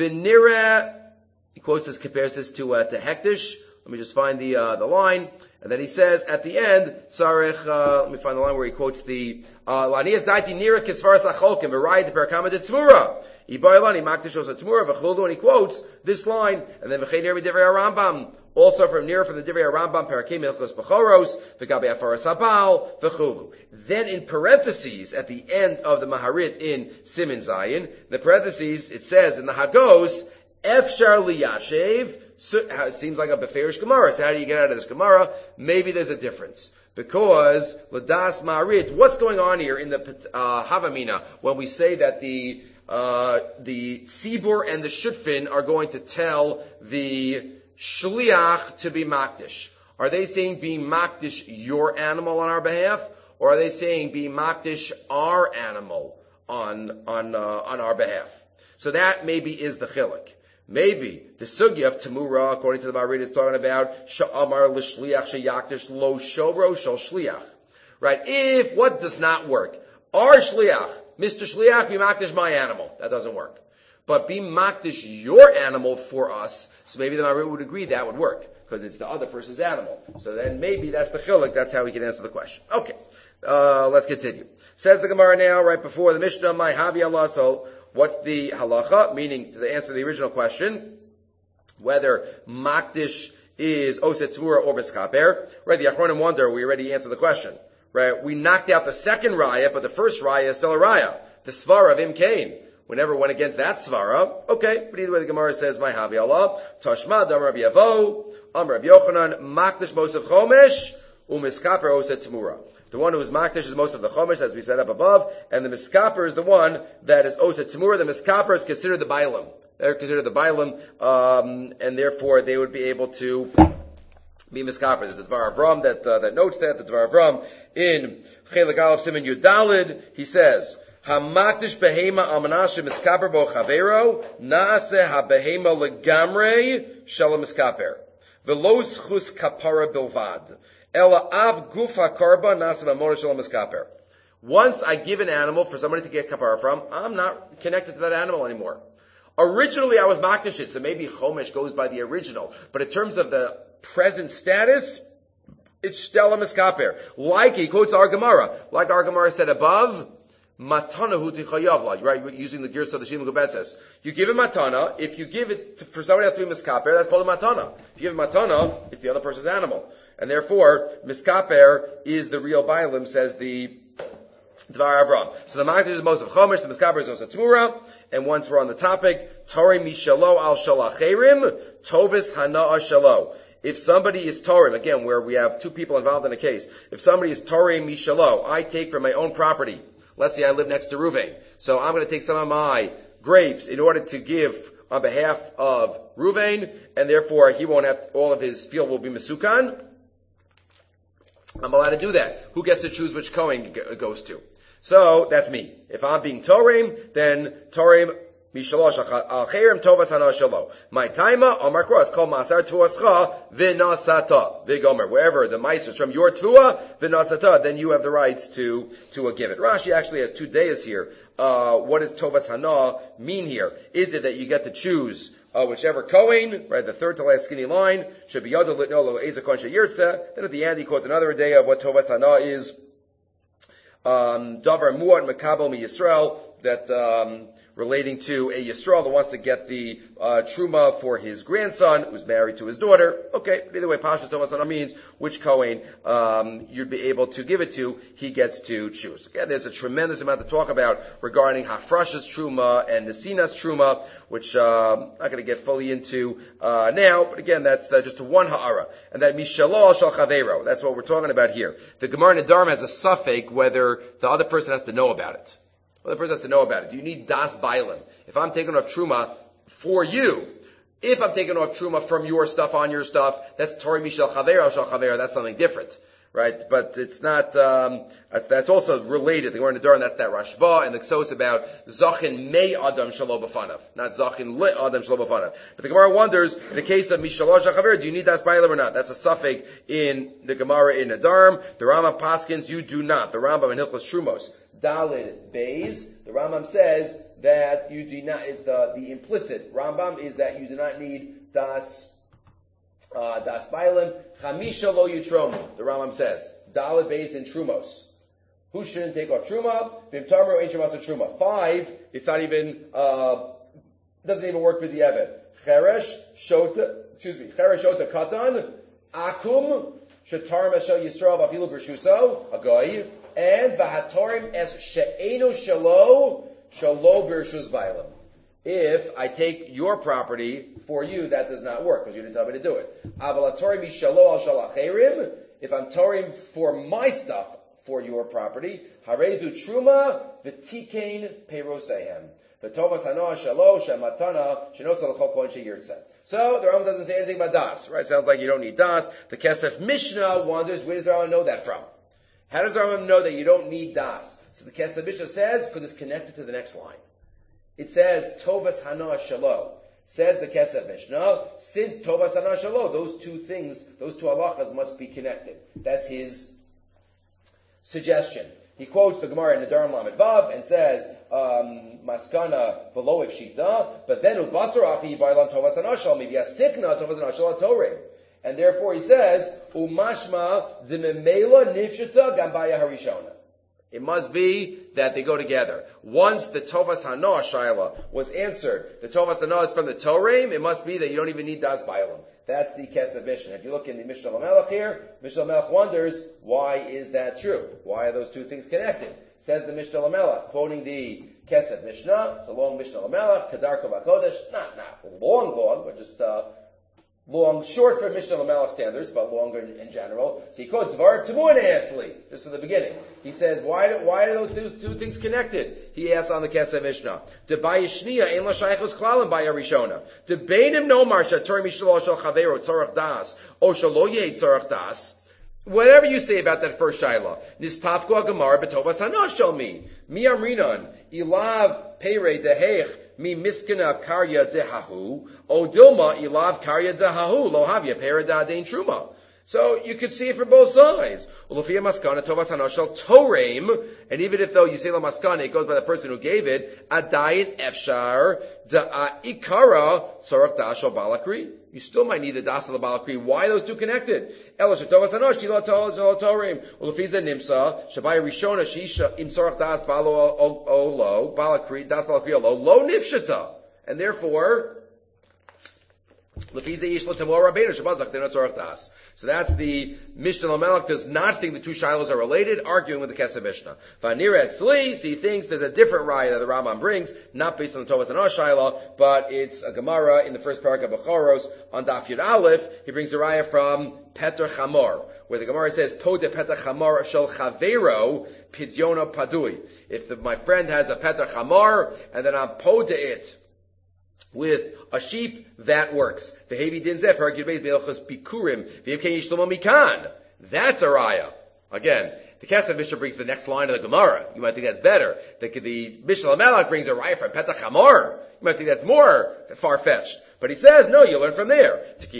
V'Nira, he quotes this, compares this to uh, to Hektish. Let me just find the uh, the line, and then he says at the end, Sarech. Uh, let me find the line where he quotes the Lanias Daiti Nira Kisvaras Acholkim V'Rayit Perakama De Tzmura Ibaylani Maktishos Tzmura V'Chuldu, and he quotes this line, and then V'Chein Nir V'Divrei Rambam, also from Nira from the Divrei Rambam Parakim Ilchos B'Choros V'Gabe Afaras Habal V'Chuldu. Then in parentheses at the end of the Maharit in Siman Zayin, the parentheses it says in the Hagos Efshar Liyashev. So, it seems like a beferish Gemara. So how do you get out of this Gemara? Maybe there's a difference. Because, Ladas Maharit, what's going on here in the uh, Havamina when we say that the uh, the Tzibur and the Shutfin are going to tell the Shliach to be Makdish? Are they saying be Makdish your animal on our behalf? Or are they saying be Makdish our animal on on uh, on our behalf? So that maybe is the Chilik. Maybe the sugya of Tamura, according to the Marid, is talking about Sha'amar l'shliach sheyakdish lo shobro shel shliach. Right? If what does not work, our shliach, Mister Shliach, be makdish my animal. That doesn't work. But be makdish your animal for us. So maybe the Marid would agree that would work because it's the other person's animal. So then maybe that's the chiluk. That's how we can answer the question. Okay. Uh, let's continue. Says the Gemara now, right before the Mishnah, my havi Allah. So what's the halacha? Meaning, to answer the original question, whether makdish is oset tamura or miskaper. Right, the Achronim wonder, we already answered the question. Right, we knocked out the second raya, but the first raya is still a raya. The svara of Imkain. We never went against that svara. Okay, but either way the Gemara says, my havi Allah. Tashma, dam Rabbi Yavo, am Rabbi Yochanan, makdish mosef chomesh, umiskaper oset tamura. The one who is makdish is most of the chomesh, as we said up above, and the miskaper is the one that is oset tamura. The miskaper is considered the bailam. They're considered the bailam, um, and therefore they would be able to be miskaper. There's a Dvar Avram that uh, that notes that the Dvar Avram in Chelik Aleph Siman Yudalid, he says, "Hamakdish behema almanashe miskaper bo chavero naase habehema legamrei shalom miskaper velos chus kapara bilvad." Once I give an animal for somebody to get kapara from, I'm not connected to that animal anymore. Originally I was makdish it, so maybe chomesh goes by the original. But in terms of the present status, it's stella miskaper. Like, he quotes our Gemara, like our Gemara said above, matana hu tichayavla, right, using the gears of the Shimon Gubetzes. You give a matana, if you give it to, for somebody else to be miskaper, that's called a matana. If you give a matana, it's the other person's animal. And therefore, miskaper is the real bailim, says the Dvar Avram. So the makdish is most of chomesh, the miskaper is also tamura. And once we're on the topic, Torei mishalo al shalacherim, tovis hana'a shalo. If somebody is Torei, again, where we have two people involved in a case, if somebody is Torei mishalo, I take from my own property. Let's say I live next to Ruvain. So I'm going to take some of my grapes in order to give on behalf of Ruvain, and therefore he won't have, all of his field will be mesukan. I'm allowed to do that. Who gets to choose which Kohen it goes to? So, that's me. If I'm being Torim, then Torim mishalosh al-chayrim tovas hana shalo. My taima, Omar Kros, called Masar Tuascha, Vinasata, Vigomer. Wherever the mice is from your Tua, Vinasata, then you have the rights to, to give it. Rashi actually has two days here. Uh, what does Tovas Hana mean here? Is it that you get to choose Uh, whichever Kohen, right, the third to last skinny line, should be Yodel Litnolo Ezekon Sheyirtze. Then at the end he quotes another idea of what Tovas Hana is. Um, Davar Muad Makabel Mi Yisrael, that, um, relating to a Yisrael that wants to get the, uh, Truma for his grandson, who's married to his daughter. Okay, but either way, Pasha Tovas Hana means which Kohen, um, you'd be able to give it to, he gets to choose. Again, there's a tremendous amount to talk about regarding Hafrashas Truma and Nesinas Truma, which, uh, I'm not going to get fully into, uh, now, but again, that's uh, just one ha'ara. And that Mishalo Shal Chavero, that's what we're talking about here. The Gemara Nedarim has a suffix whether the other person has to know about it. The other person has to know about it. Do you need das bailim? If I'm taking off truma for you, if I'm taking off truma from your stuff on your stuff, that's Torah Mishal Chavera Shal Chavera, that's something different. Right? But it's not, um, that's, that's also related. The Gemara Nedarim, that's that Rashba, and the Ksos about Zachin Mei Adam Shalo B'fanav, not Zachin Le Adam Shalo B'fanav. But the Gemara wonders, in the case of Mishalosh HaChaver, do you need Das Bailam or not? That's a suffix in the Gemara in Nedarim. The Rambam Paskins, you do not. The Rambam in Hilchos Trumos, Dalid Beis, the Rambam says that you do not, it's the, the implicit Rambam is that you do not need Das Uh, das Bailim, Chamisha lo yutromu, the Rambam says. Dalit Beis in Trumos. Who shouldn't take off Truma? Vim Tarmer Ain't Shemasa Truma. Five, it's not even, uh, doesn't even work with the Evet. Cheresh, Shota, excuse me, Cheresh, Shota, Katan, Akum, Shatar Meshel Yisrael, Vafilu Bershuso, Agoy, and Vahatorim Es She'enu Shalo, Shalo Bershus Bailim. If I take your property for you, that does not work, because you didn't tell me to do it. Avalatorim Shalo al Shalacherim, if I'm torim for my stuff for your property, Harezu Truma, V'tikein Peirosehem. V'tovas Hanoah Shalo, Shematana, Shenosal Chokon Sheyirtze. So, the Rambam doesn't say anything about Das, right? Sounds like you don't need Das. The Kesef Mishnah wonders, where does the Rambam know that from? How does the Rambam know that you don't need Das? So the Kesef Mishnah says, because it's connected to the next line. It says, Tovas Hanoah Shalo. Says the Kesef Mishnah, since Tovas Hana Shalo, those two things, those two halachas must be connected. That's his suggestion. He quotes the Gemara in the Dharam Lamed Vav and says, um, Maskana v'lo ifshita, but then ubasar achi bailam tovas hanashal, maybe a sikna tovas hanashal atorei. And therefore he says, umashma d'memela nifshita gambaya harishona. It must be that they go together. Once the tovas hana shaila was answered, the tovas hana is from the Torah, it must be that you don't even need das bailam. That's the Kesef Mishnah. If you look in the Mishnah Lamelech here, Mishnah Lamelech wonders, why is that true? Why are those two things connected? Says the Mishnah Lamelech, quoting the Kesef Mishnah, it's a long Mishnah Lamelech, Kedarko Bakodesh, not, not long, long, but just, uh, long, short for Mishnah Lamelech standards, but longer in, in general. So he quotes Var Tamun Asli, just from the beginning. He says, why, do, why are those two, two things connected? He asks on the Kesef Mishnah. De Bayishniya ein la shaychus klalim baya rishona. De beinim nomar shator mishlo shel chavero tzorach das, o shelo yeh tzorach das. Whatever you say about that first shayla, nistafku agamar betovas hana shel mi. Mi amrinan, ilav peirei deheich, mi miskena karya dehahu, o dilma ilav karya dehahu, lo havya peirei da'adein truma. So you could see it from both sides. And even if though you say la maskana, it goes by the person who gave it, adayin efshar da'ikara tzorach das shel balakri. You still might need the das of the balakri. Why are those two connected? Ela shetovas hanosh shila torim. Ulefiza nimsa shabay rishona sheisha im tzorach das balo olo balakri das balakri olo lo nifshata, and therefore lefiza yish l'tamor rabbeinu shabazak dena tzorach das. So that's the Mishnah Lamelech does not think the two shilas are related, arguing with the Kesef Mishnah. Vanir at Sli, so he thinks there's a different raya that the Rambam brings, not based on the Tovas Hana Shaila, but it's a Gemara in the first parak of Bechoros on Daf Yud Aleph. He brings a raya from Peter Chamor, where the Gemara says, Po de Peter Chamor shel Chavero Pidyono Padui. If the, my friend has a Peter Chamor, and then I'm po de it with a sheep, that works. That's a raya. Again, the Kesef Mishnah brings the next line of the Gemara. You might think that's better. The, the Mishnah Lamelech brings a raya from Petach Hamor. You might think that's more far-fetched. But he says, no, you learn from there.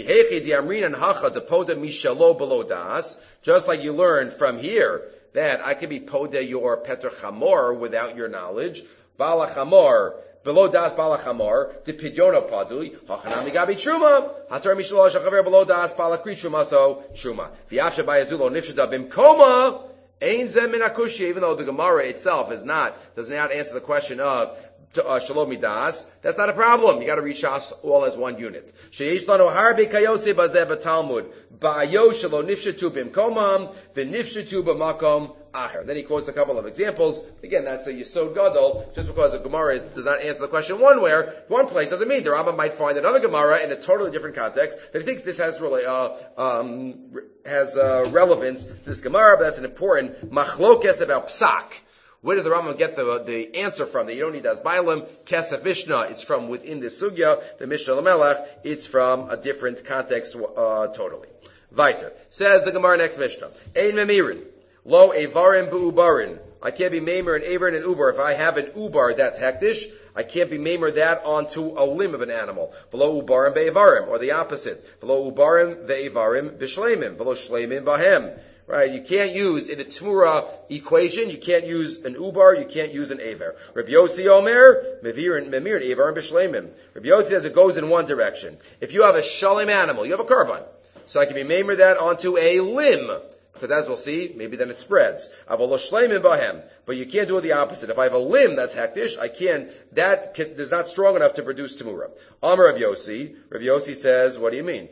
Just like you learn from here that I can be poda your Petach Hamor without your knowledge. Bala Hamor, below das balachamor, the pidyono padui, hachanami gabi truma, hatar mishlosh hachaver below das balakri truma, so truma. V'yafsha bayazulo nifshada bimkoma, ein zem min akushia, even though the Gemara itself is not, does not answer the question of uh, shalom midas, that's not a problem. You gotta read Shas all as one unit. Sheish lano harbe kayose bazeh b'talmud, ba'ayo shalo nifshatu bimkomam, v'nifshatu b'makom, then he quotes a couple of examples. Again, that's a Yesod Gadol. Just because a Gemara is, does not answer the question one where, one place doesn't mean the Rambam might find another Gemara in a totally different context that he thinks this has really, uh, um, has, uh, relevance to this Gemara, but that's an important machlokes about psak. Where does the Rambam get the, the answer from? That you don't need das bailam. Kesef Mishnah, it's from within the sugya. The Mishnah Lamelech, it's from a different context, uh, totally. Weiter. Says the Gemara next Mishnah. Ein memirin. Lo evarim bu'ubarin. I can't be mamer and aver and ubar. If I have an ubar that's hektish, I can't be mamer that onto a limb of an animal. Below ubarim be'evarim, or the opposite. Below ubarim ve'evarim b'shleimim. Below shleimim b'hem. Right? You can't use, in a Tmura equation, you can't use an ubar, you can't use an aver. Rabbi Yossi Omer, mevir and memir and aver and b'shleimim. Rabbi Yossi says it goes in one direction. If you have a shalem animal, you have a korban. So I can be mamer that onto a limb. Because as we'll see, maybe then it spreads. But you can't do it the opposite. If I have a limb that's hektish, I can't, that can, is not strong enough to produce tamura. Amar Rav Yossi, Rav Yossi says, what do you mean?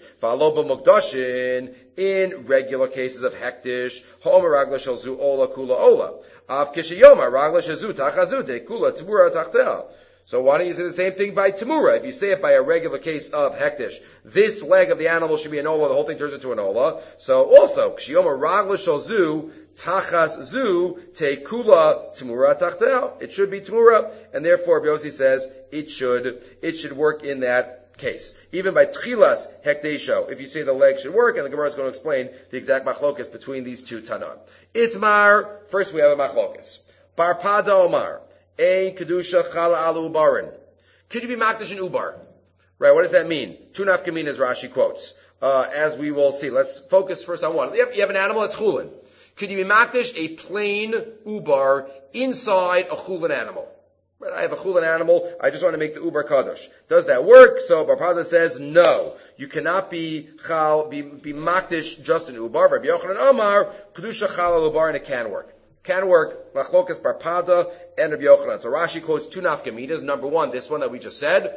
In regular cases of hektish, ha'omer ragla shel zu ola kula ola. Av kishiyoma ragla shel zu tachazu te kula tamura tachtea. So why don't you say the same thing by Tamura? If you say it by a regular case of hektish, this leg of the animal should be an ola, the whole thing turns into an ola. So also, Kshiyoma Ragla Shalzu, Tachas Zu, Tekula Tamura Tachteo. It should be Tamura, and therefore Biosi says it should, it should work in that case. Even by Tchilas Hekdesho, if you say the leg should work, and the Gemara is going to explain the exact machlokas between these two Tanan. Itmar, first we have a machlokas. Barpada Omar. Ein kedusha chala al ubarin. Could you be makdash an ubar? Right, what does that mean? Two nafkaminas Rashi quotes. Uh, as we will see. Let's focus first on one. You have, you have an animal that's chulin. Could you be makdish a plain ubar inside a chulin animal? Right, I have a chulin animal, I just want to make the ubar kadosh. Does that work? So Barpada says no. You cannot be chal, be, be makdish just an ubar. Rabbi Yochanan Amar, kedusha chal al ubar, and it can work. Can work. Machlokas Barpada and Rabbi Yochanan. So Rashi quotes two nafkaminas. Number one, this one that we just said,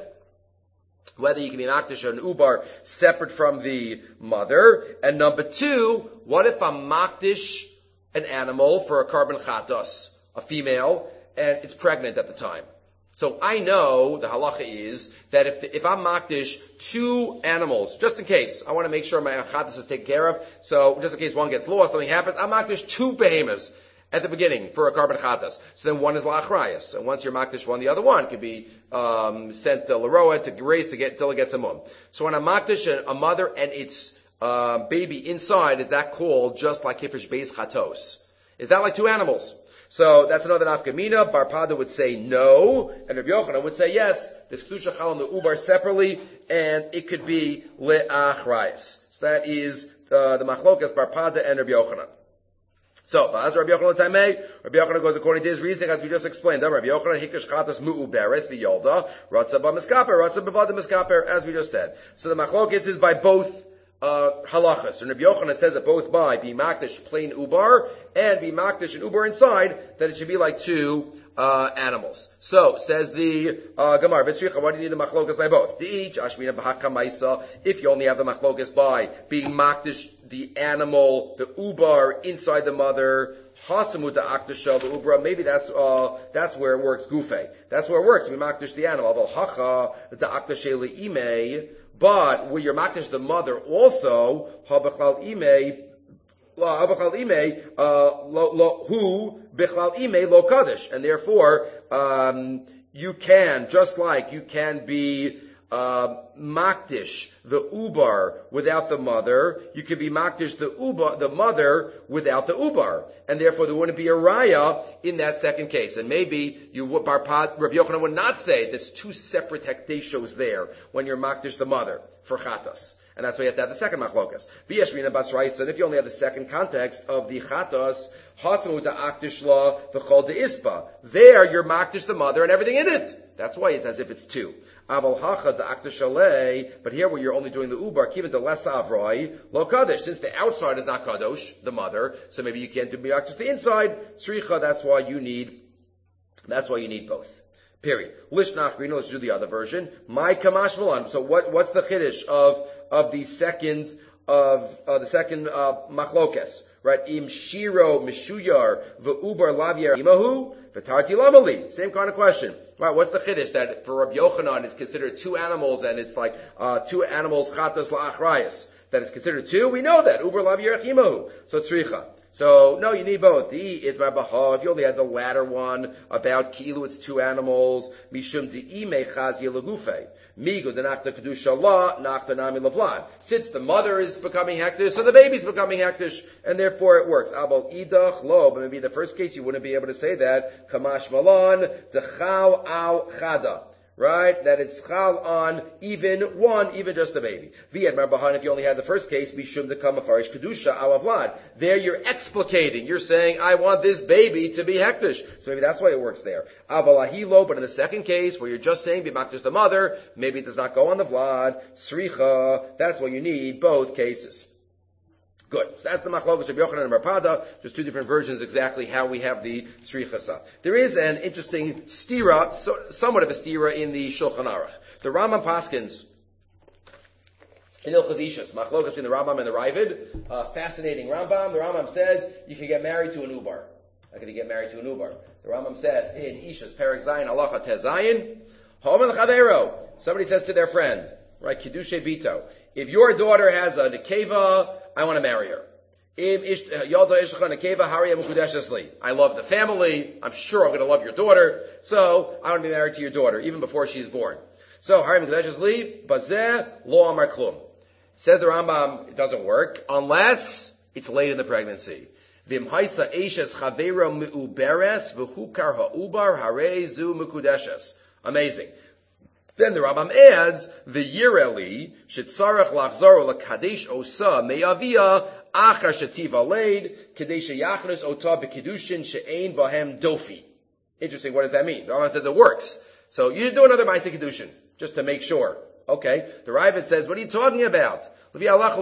whether you can be makdish an ubar separate from the mother. And number two, what if I'm makdish an animal for a carbon chatos, a female, and it's pregnant at the time? So I know the halacha is that if the, if I'm makdish two animals, just in case, I want to make sure my chatos is taken care of, so just in case one gets lost, something happens, I'm makdish two behemoths at the beginning for a carbon chatas. So then one is la'achrayas. And once you're makdish one, the other one could be um, sent to Laroa to raise to get until it gets a mum. So when I'm makdish a, a mother and its uh, baby inside, is that called just like kifish beis chatos? Is that like two animals? So that's another nafkamina. Barpada would say no, and Rabbi Yochanan would say yes. There's kedusha chal and the ubar separately, and it could be le'achrayas. So that is uh, the machlokas Barpada and Rabbi Yochanan. So, as Rabbi Yochanan Taimei, Rabbi Yochanan goes according to his reasoning, as we just explained. Rabbi Yochanan hikdash chatas mu'uberes v'yolda, ratza b'miskaper, ratza b'vada miskaper, as we just said. So the machlokes is by both uh halachas. And Rabbi Yochanan says that both by be makdish plain ubar and be makdish an ubar inside, that it should be like two uh animals. So says the uh Gemara, V'tzricha, why do you need the machlokas by both? The each ashmina b'hakamaisa, if you only have the machlokas by being makdish the animal, the ubar inside the mother, hasamu the akdashel, the ubra, maybe that's uh that's where it works gufe. That's where it works. We makdish the animal. Although hacha the akdashel imei, but where you're makdish the mother also, habachal imei, habachal imei, uh lo lo hu bichlal imei lo kaddish, and therefore um you can, just like you can be Uh, makdish the ubar without the mother, you could be makdish the ubar, the mother without the ubar, and therefore there wouldn't be a raya in that second case. And maybe you would, Rabbi Yochanan would not say there's two separate hekdeshos there when you're makdish the mother for chatas. And that's why you have to have the second machlokas. V'yashmina basraisa, and if you only have the second context of the chatas, hasamu da akdish la v'chol de ispa. There you're makdish the mother and everything in it. That's why it's as if it's two. Aval hacha da akdish alei, but here where you're only doing the ubar, kiven de lesa avroi, lo kadosh. Since the outside is not kadosh, the mother, so maybe you can't do just the inside. Sricha, that's why you need, that's why you need both. Period. Lishnach green, let's do the other version. My kamash malan. So what, what's the chiddush of, of the second, of, uh, the second, uh, machlokes? Right? Im shiro mishuyar v'ubar lavyer imahu v'tarti lamali. Same kind of question. Right? What's the chiddush that for Rabbi Yochanan it's considered two animals and it's like, uh, two animals chatas la'achrayas. That it's considered two? We know that. Ubar lavyer imahu. So it's richa. So, no, you need both. The itmar baha, if you only had the latter one, about kilu, it's two animals, mishum di'ime chazia legufe. Migu denachta kedusha la, nachta nami lavlan. Since the mother is becoming hektish, so the baby's becoming hektish, and therefore it works. Abal idach lo, but maybe the first case you wouldn't be able to say that. Kamash malan, dechal al chada. Right? That it's chal on even one, even just the baby. V'yad marbahan, if you only had the first case, bishum dekam afarish kedusha alavlad. There you're explicating. You're saying, I want this baby to be hektish. So maybe that's why it works there. Avalahilo, but in the second case, where you're just saying, be makdish the mother, maybe it does not go on the vlad. Sricha, that's why you need both cases. Good. So that's the machlokas of Yochanan and Rapada. Just two different versions exactly how we have the Srichasa. There is an interesting stira, so, somewhat of a stira in the Shulchan Aruch. The Rambam Paskins in Ilchos Ishus, machlokas between the Rambam and the Ravid. Uh, fascinating Rambam. The Rambam says you can get married to an ubar. How can you get married to an ubar? The Rambam says in Ishus, Perek Zayin, Halacha Tez Zayin, Homen L'Chavero. Somebody says to their friend, right, Kiddushe Bito, if your daughter has a nekeva, I want to marry her. I love the family. I'm sure I'm going to love your daughter. So I want to be married to your daughter, even before she's born. So, says the Rambam, it doesn't work unless it's late in the pregnancy. Amazing. Then the Rambam adds, V'yireli, shetzarech lachzaro l'kadesh osa me'avia, achar shetiva leid, kadesh yachnus ota b'kedushin she'ein bahem dofi. Interesting, what does that mean? The Rambam says it works. So you should do another Ma'aseh Kedushin, just to make sure. Okay, the Ravid says, what are you talking about? We don't pass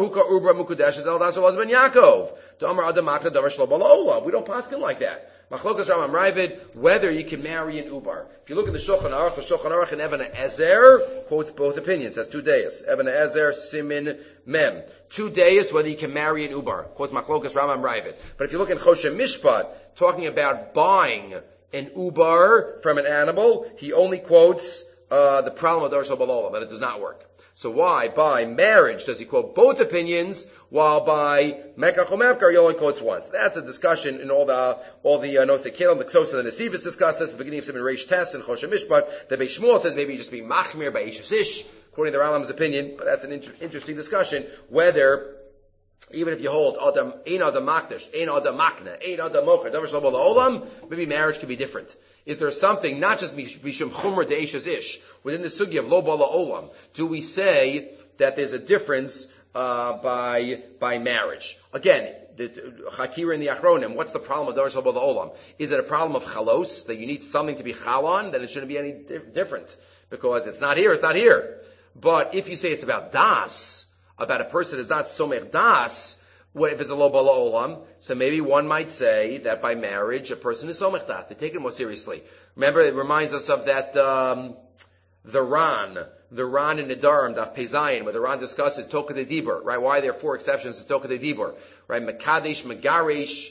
like that. Machlokas Rambam Ravid, whether you can marry an ubar. If you look at the Shulchan Aruch, the Shulchan Aruch and Even HaEzer quotes both opinions. That's two days. Even HaEzer, Simin, Mem. Two days, whether you can marry an ubar. Quotes Machlokas Rambam Ravid. But if you look in Choshen Mishpat, talking about buying an ubar from an animal, he only quotes uh, the problem of Darshal Balola, that it does not work. So why, by marriage, does he quote both opinions, while by Mekach or Mepkar, he only quotes once? That's a discussion in all the, all the, uh, Nosei Kelim, the Ksos and the Nesivos discuss this at the beginning of Simon Reish Tess and Choshen Mishpat. The Beis Shmuel says maybe just be Machmir by Ish Ish, according to the Rambam's opinion, but that's an inter- interesting discussion, whether even if you hold Adam, Ein Adam Makdash, Ein Adam Makna, Ein Adam Mocher, Davar Shalom Olam, maybe marriage could be different. Is there something, not just Mishum Chumra de Eish Ish, within the Sugi of Lo Bala Olam, do we say that there's a difference, uh, by, by marriage? Again, the Chakira in the Achronim, what's the problem of Davar Shalom Olam? Is it a problem of Chalos, that you need something to be Chalon? Then it shouldn't be any di- different. Because it's not here, it's not here. But if you say it's about Das, about a person who's not Somech Das, what if it's a Lo Bala Olam? So maybe one might say that by marriage, a person is Somech Das. They take it more seriously. Remember, it reminds us of that, um, the Ran, the Ran in Nedarim, Daf Pezayin, where the Ran discusses Toka de Dibur, right? Why are there four exceptions to Toka de Dibur? Right? Mekadesh, Megaresh,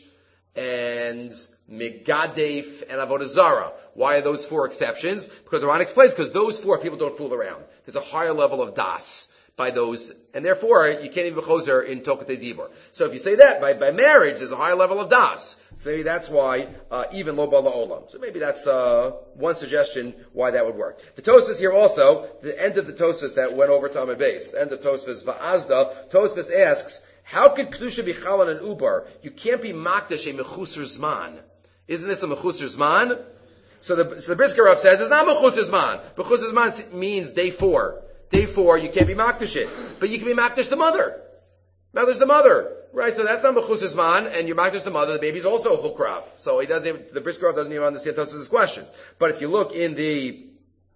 and Megadef, and Avodah Zarah. Why are those four exceptions? Because the Ran explains, because those four people don't fool around. There's a higher level of Das by those, and therefore you can't even choser in Tokatei Dibur. So if you say that by by marriage, there's a higher level of das. So maybe that's why uh, even lo bala olam. So maybe that's uh, one suggestion why that would work. The Tosfos here also, the end of the Tosfos that went over to Amud Beis, the end of Tosfos Va'azda. Tosfos asks, how could kedusha be chalon and ubar? You can't be makdash a mechusar zman. Isn't this a mechusar zman? So the so the Brisker Rav says it's not mechusar zman. Mechusar zman means day four. Day four, you can't be makdash it. But you can be makdash the mother. Mother's the mother. Right? So that's not mechusas man, and you're makdash the mother, the baby's also a hukrav. So he doesn't even, the Brisker Rav doesn't even understand Tosfos' question. But if you look in the,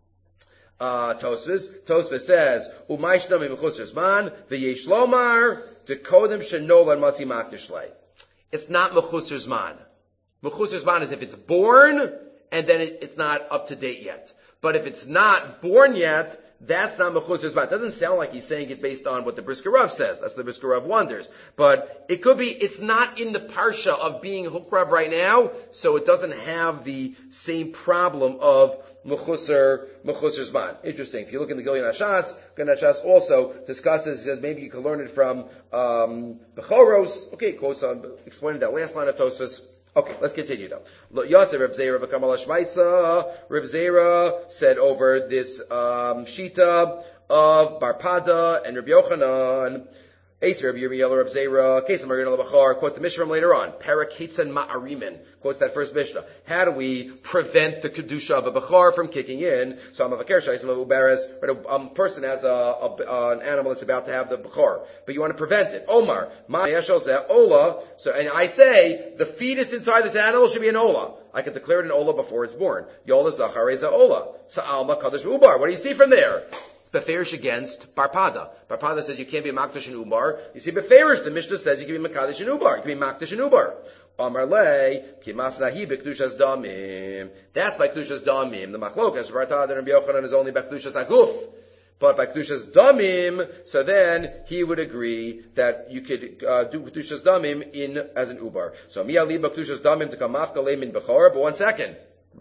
uh, Tosfos, Tosfos says, Umay shnami mechusas man, v'yesh lomar, dekodem shenolan matzi makdash lei. It's not mechusas man. Mechusas man is if it's born, and then it, it's not up to date yet. But if it's not born yet, that's not mechusar zman. It doesn't sound like he's saying it based on what the Brisker Rav says. That's what the Brisker Rav wonders. But it could be, it's not in the parsha of being hukrav right now, so it doesn't have the same problem of mechusar, mechusar zman. Interesting. If you look in the Gilyon HaShas, Gilyon HaShas also discusses, says maybe you can learn it from, um, Bechoros. Okay, quotes on, explaining that last line of Tosfos. Okay, let's continue though. Yosef Reb Zera v'Kamal Shmaitza. Reb Zera said over this um, shita of Barpada and Reb Yochanan. Ace Reb Yirmiyah Reb Zera. Case of Marin al-Bachar quotes the Mishnah from later on. Parak Hitzan Ma'arimin quotes that first Mishnah. How do we prevent the kedusha of a Bachar from kicking in? So I'm a Vakersha, I'm a Uberes. A um, person has a, a, uh, an animal that's about to have the Bachar, but you want to prevent it. Omar, Ma'ayashal Zeh Ola. So, and I say the fetus inside this animal should be an Ola. I can declare it an Ola before it's born. Yola Zachar Eza Ola. Sa'alma Kadosh Ubar. What do you see from there? It's beferish against Barpada. Barpada says you can't be makdash and ubar. You see beferish, the Mishnah says you can be makdash and ubar. You can be makdash and ubar. Amar le, ki masnahi b'kedushas damim. That's by kedushas damim. The machlokas, Bartada and Rabbi Yochanan is only by kedushas aguf. But by kedushas damim, so then he would agree that you could uh, do kedushas damim in as an ubar. So mi ali b'kedushas damim to come mafka min b'chor. But one second.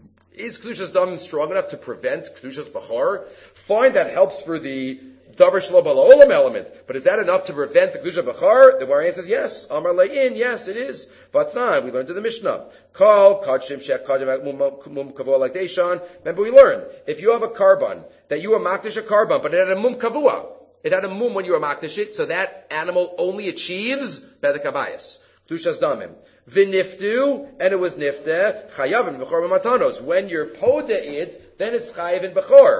Is Kedushas Damim strong enough to prevent Kedushas Bachar? Fine, that helps for the Davar Shelo Bala Olam element. But is that enough to prevent the Kedushas Bachar? The Gemara says yes. Amar Le'in, yes, it is. But not. We learned in the Mishnah. Kal, Kadshim, Shek, Kadim, Mum, Kavua, like Deishan. Remember we learned, if you have a carbon, that you are makdish a carbon, but it had a Mum Kavua. It had a Mum when you were makdish it, so that animal only achieves Bedek Abayas. Kedushas Damim. V'niftu, and it was nifte, chayavim b'chor b'matanos. When you're poda it, then it's chayav in b'chor.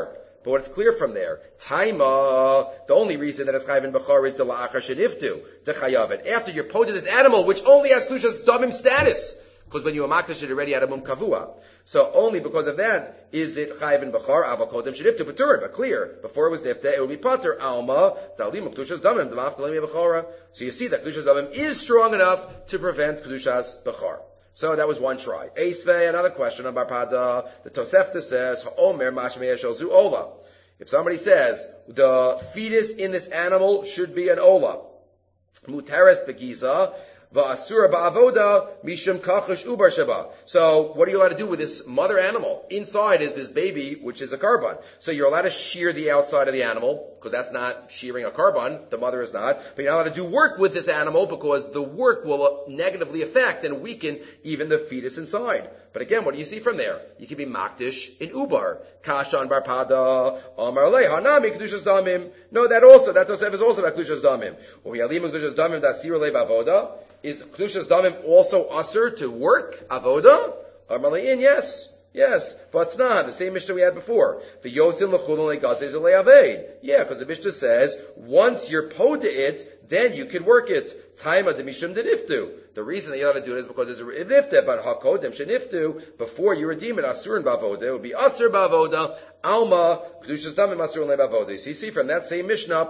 But what's clear from there, Taima, the only reason that it's Chayv in Bechor is the La'achar Sheniftu, the Chayavit. After you're posed this animal, which only has Klushas Damim status. Because when you amakdash it already had a mum kavua. So only because of that is it Chayv in Bechor, Ava Kodem Sheniftu, Patur, but clear. Before it was Nifta, it would be Patur, Alma, Talim, Klushas Damim, D'maf Talim Bechora. So you see that Klushas Damim is strong enough to prevent Klushas Bechor. So that was one try. Eisvei, another question on Barpada. The Tosefta says, Ha'omer mashmei shel zu ola. If somebody says, the fetus in this animal should be an ola. Muteres begiza, va'asura ba'avoda, mishum kachush ubar sheba. So, what are you allowed to do with this mother animal? Inside is this baby, which is a carbon. So you're allowed to shear the outside of the animal, because that's not shearing a carbon, the mother is not. But you're not allowed to do work with this animal, because the work will negatively affect and weaken even the fetus inside. But again, what do you see from there? You can be makdish in ubar. Kashan barpada, amar le, hanami kedushas damim. No, that also, that is also about kedushas damim. When we alim kedushas damim, that's sira le avoda. Is kedushas damim also usher to work avoda? Amar le'in, yes. Yes, but it's not. The same Mishnah we had before. The Yotzim l'chulon le'gazez le'aved. Yeah, because the Mishnah says, once you're po to it, then you can work it. Taima de mishum de niftu. The reason that you have to do it is because there's a nifta, but hakodem sheniftu, before you redeem it, asur and bavoda, it would be asur bavoda, alma, kedushas damim asur and bavoda. So you see from that same Mishnah,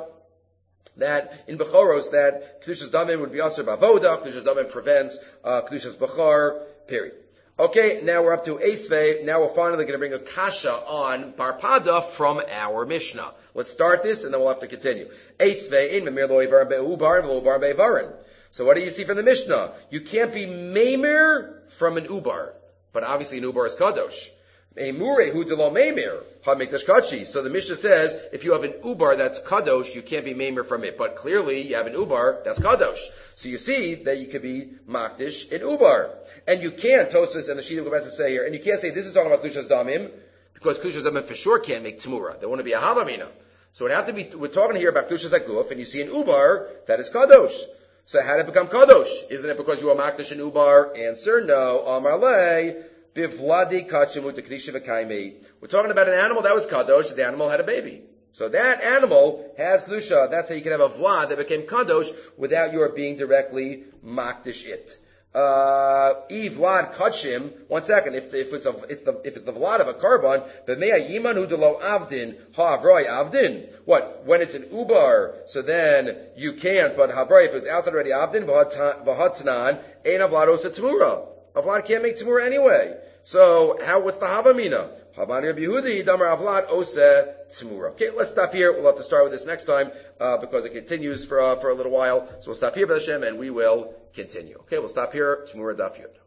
that in Bechoros, that kedushas damim would be asur bavoda, kedushas damim prevents, uh, kedushas bechar, period. Okay, now we're up to Eisvei. Now we're finally going to bring a kasha on Barpada from our Mishnah. Let's start this and then we'll have to continue. Eisvei in memir lo ivar be'ubar v'lo bar be'varin. So what do you see from the Mishnah? You can't be meimer from an ubar. But obviously an ubar is kadosh. Eimure hu de lo meimer ha mikdash kachi. So the Mishnah says, if you have an ubar that's kadosh, you can't be meimer from it. But clearly you have an ubar that's kadosh. So you see that you could be makdish in ubar. And you can't, Tosfos and the Shita go back to say here, and you can't say this is talking about Klushas Damim, because Klushas Damim for sure can't make Tmura. There want to be a Havamina. So it have to be, we're talking here about Klushas Aguf, and you see an Ubar, that is Kadosh. So how did it become Kadosh? Isn't it because you are Makdish in Ubar? Answer, no. Amar le, bivladi kachimu dekrisha v'kaimi. We're talking about an animal that was Kadosh, the animal had a baby. So that animal has Kedusha. That's how you can have a Vlad that became Kadosh without your being directly Makdish it. Uh, Eve Vlad Kachim, one second, if, if it's a, it's the, if it's the Vlad of a carbon, but mea yiman hu delo avdin, ha avroi avdin. What? When it's an ubar, so then you can't, but havroi, if it's outside already avdin, v'hatnan, ein avlad osa tamura. A Vlad can't make tamura anyway. So, how, what's the Havamina? Havani Rabbi Yehudi, damar avlad osa tamura. Okay, let's stop here. We'll have to start with this next time, uh, because it continues for, uh, for a little while. So we'll stop here, B'Hashem, and we will continue. Okay, we'll stop here. Tamura Daf Yud.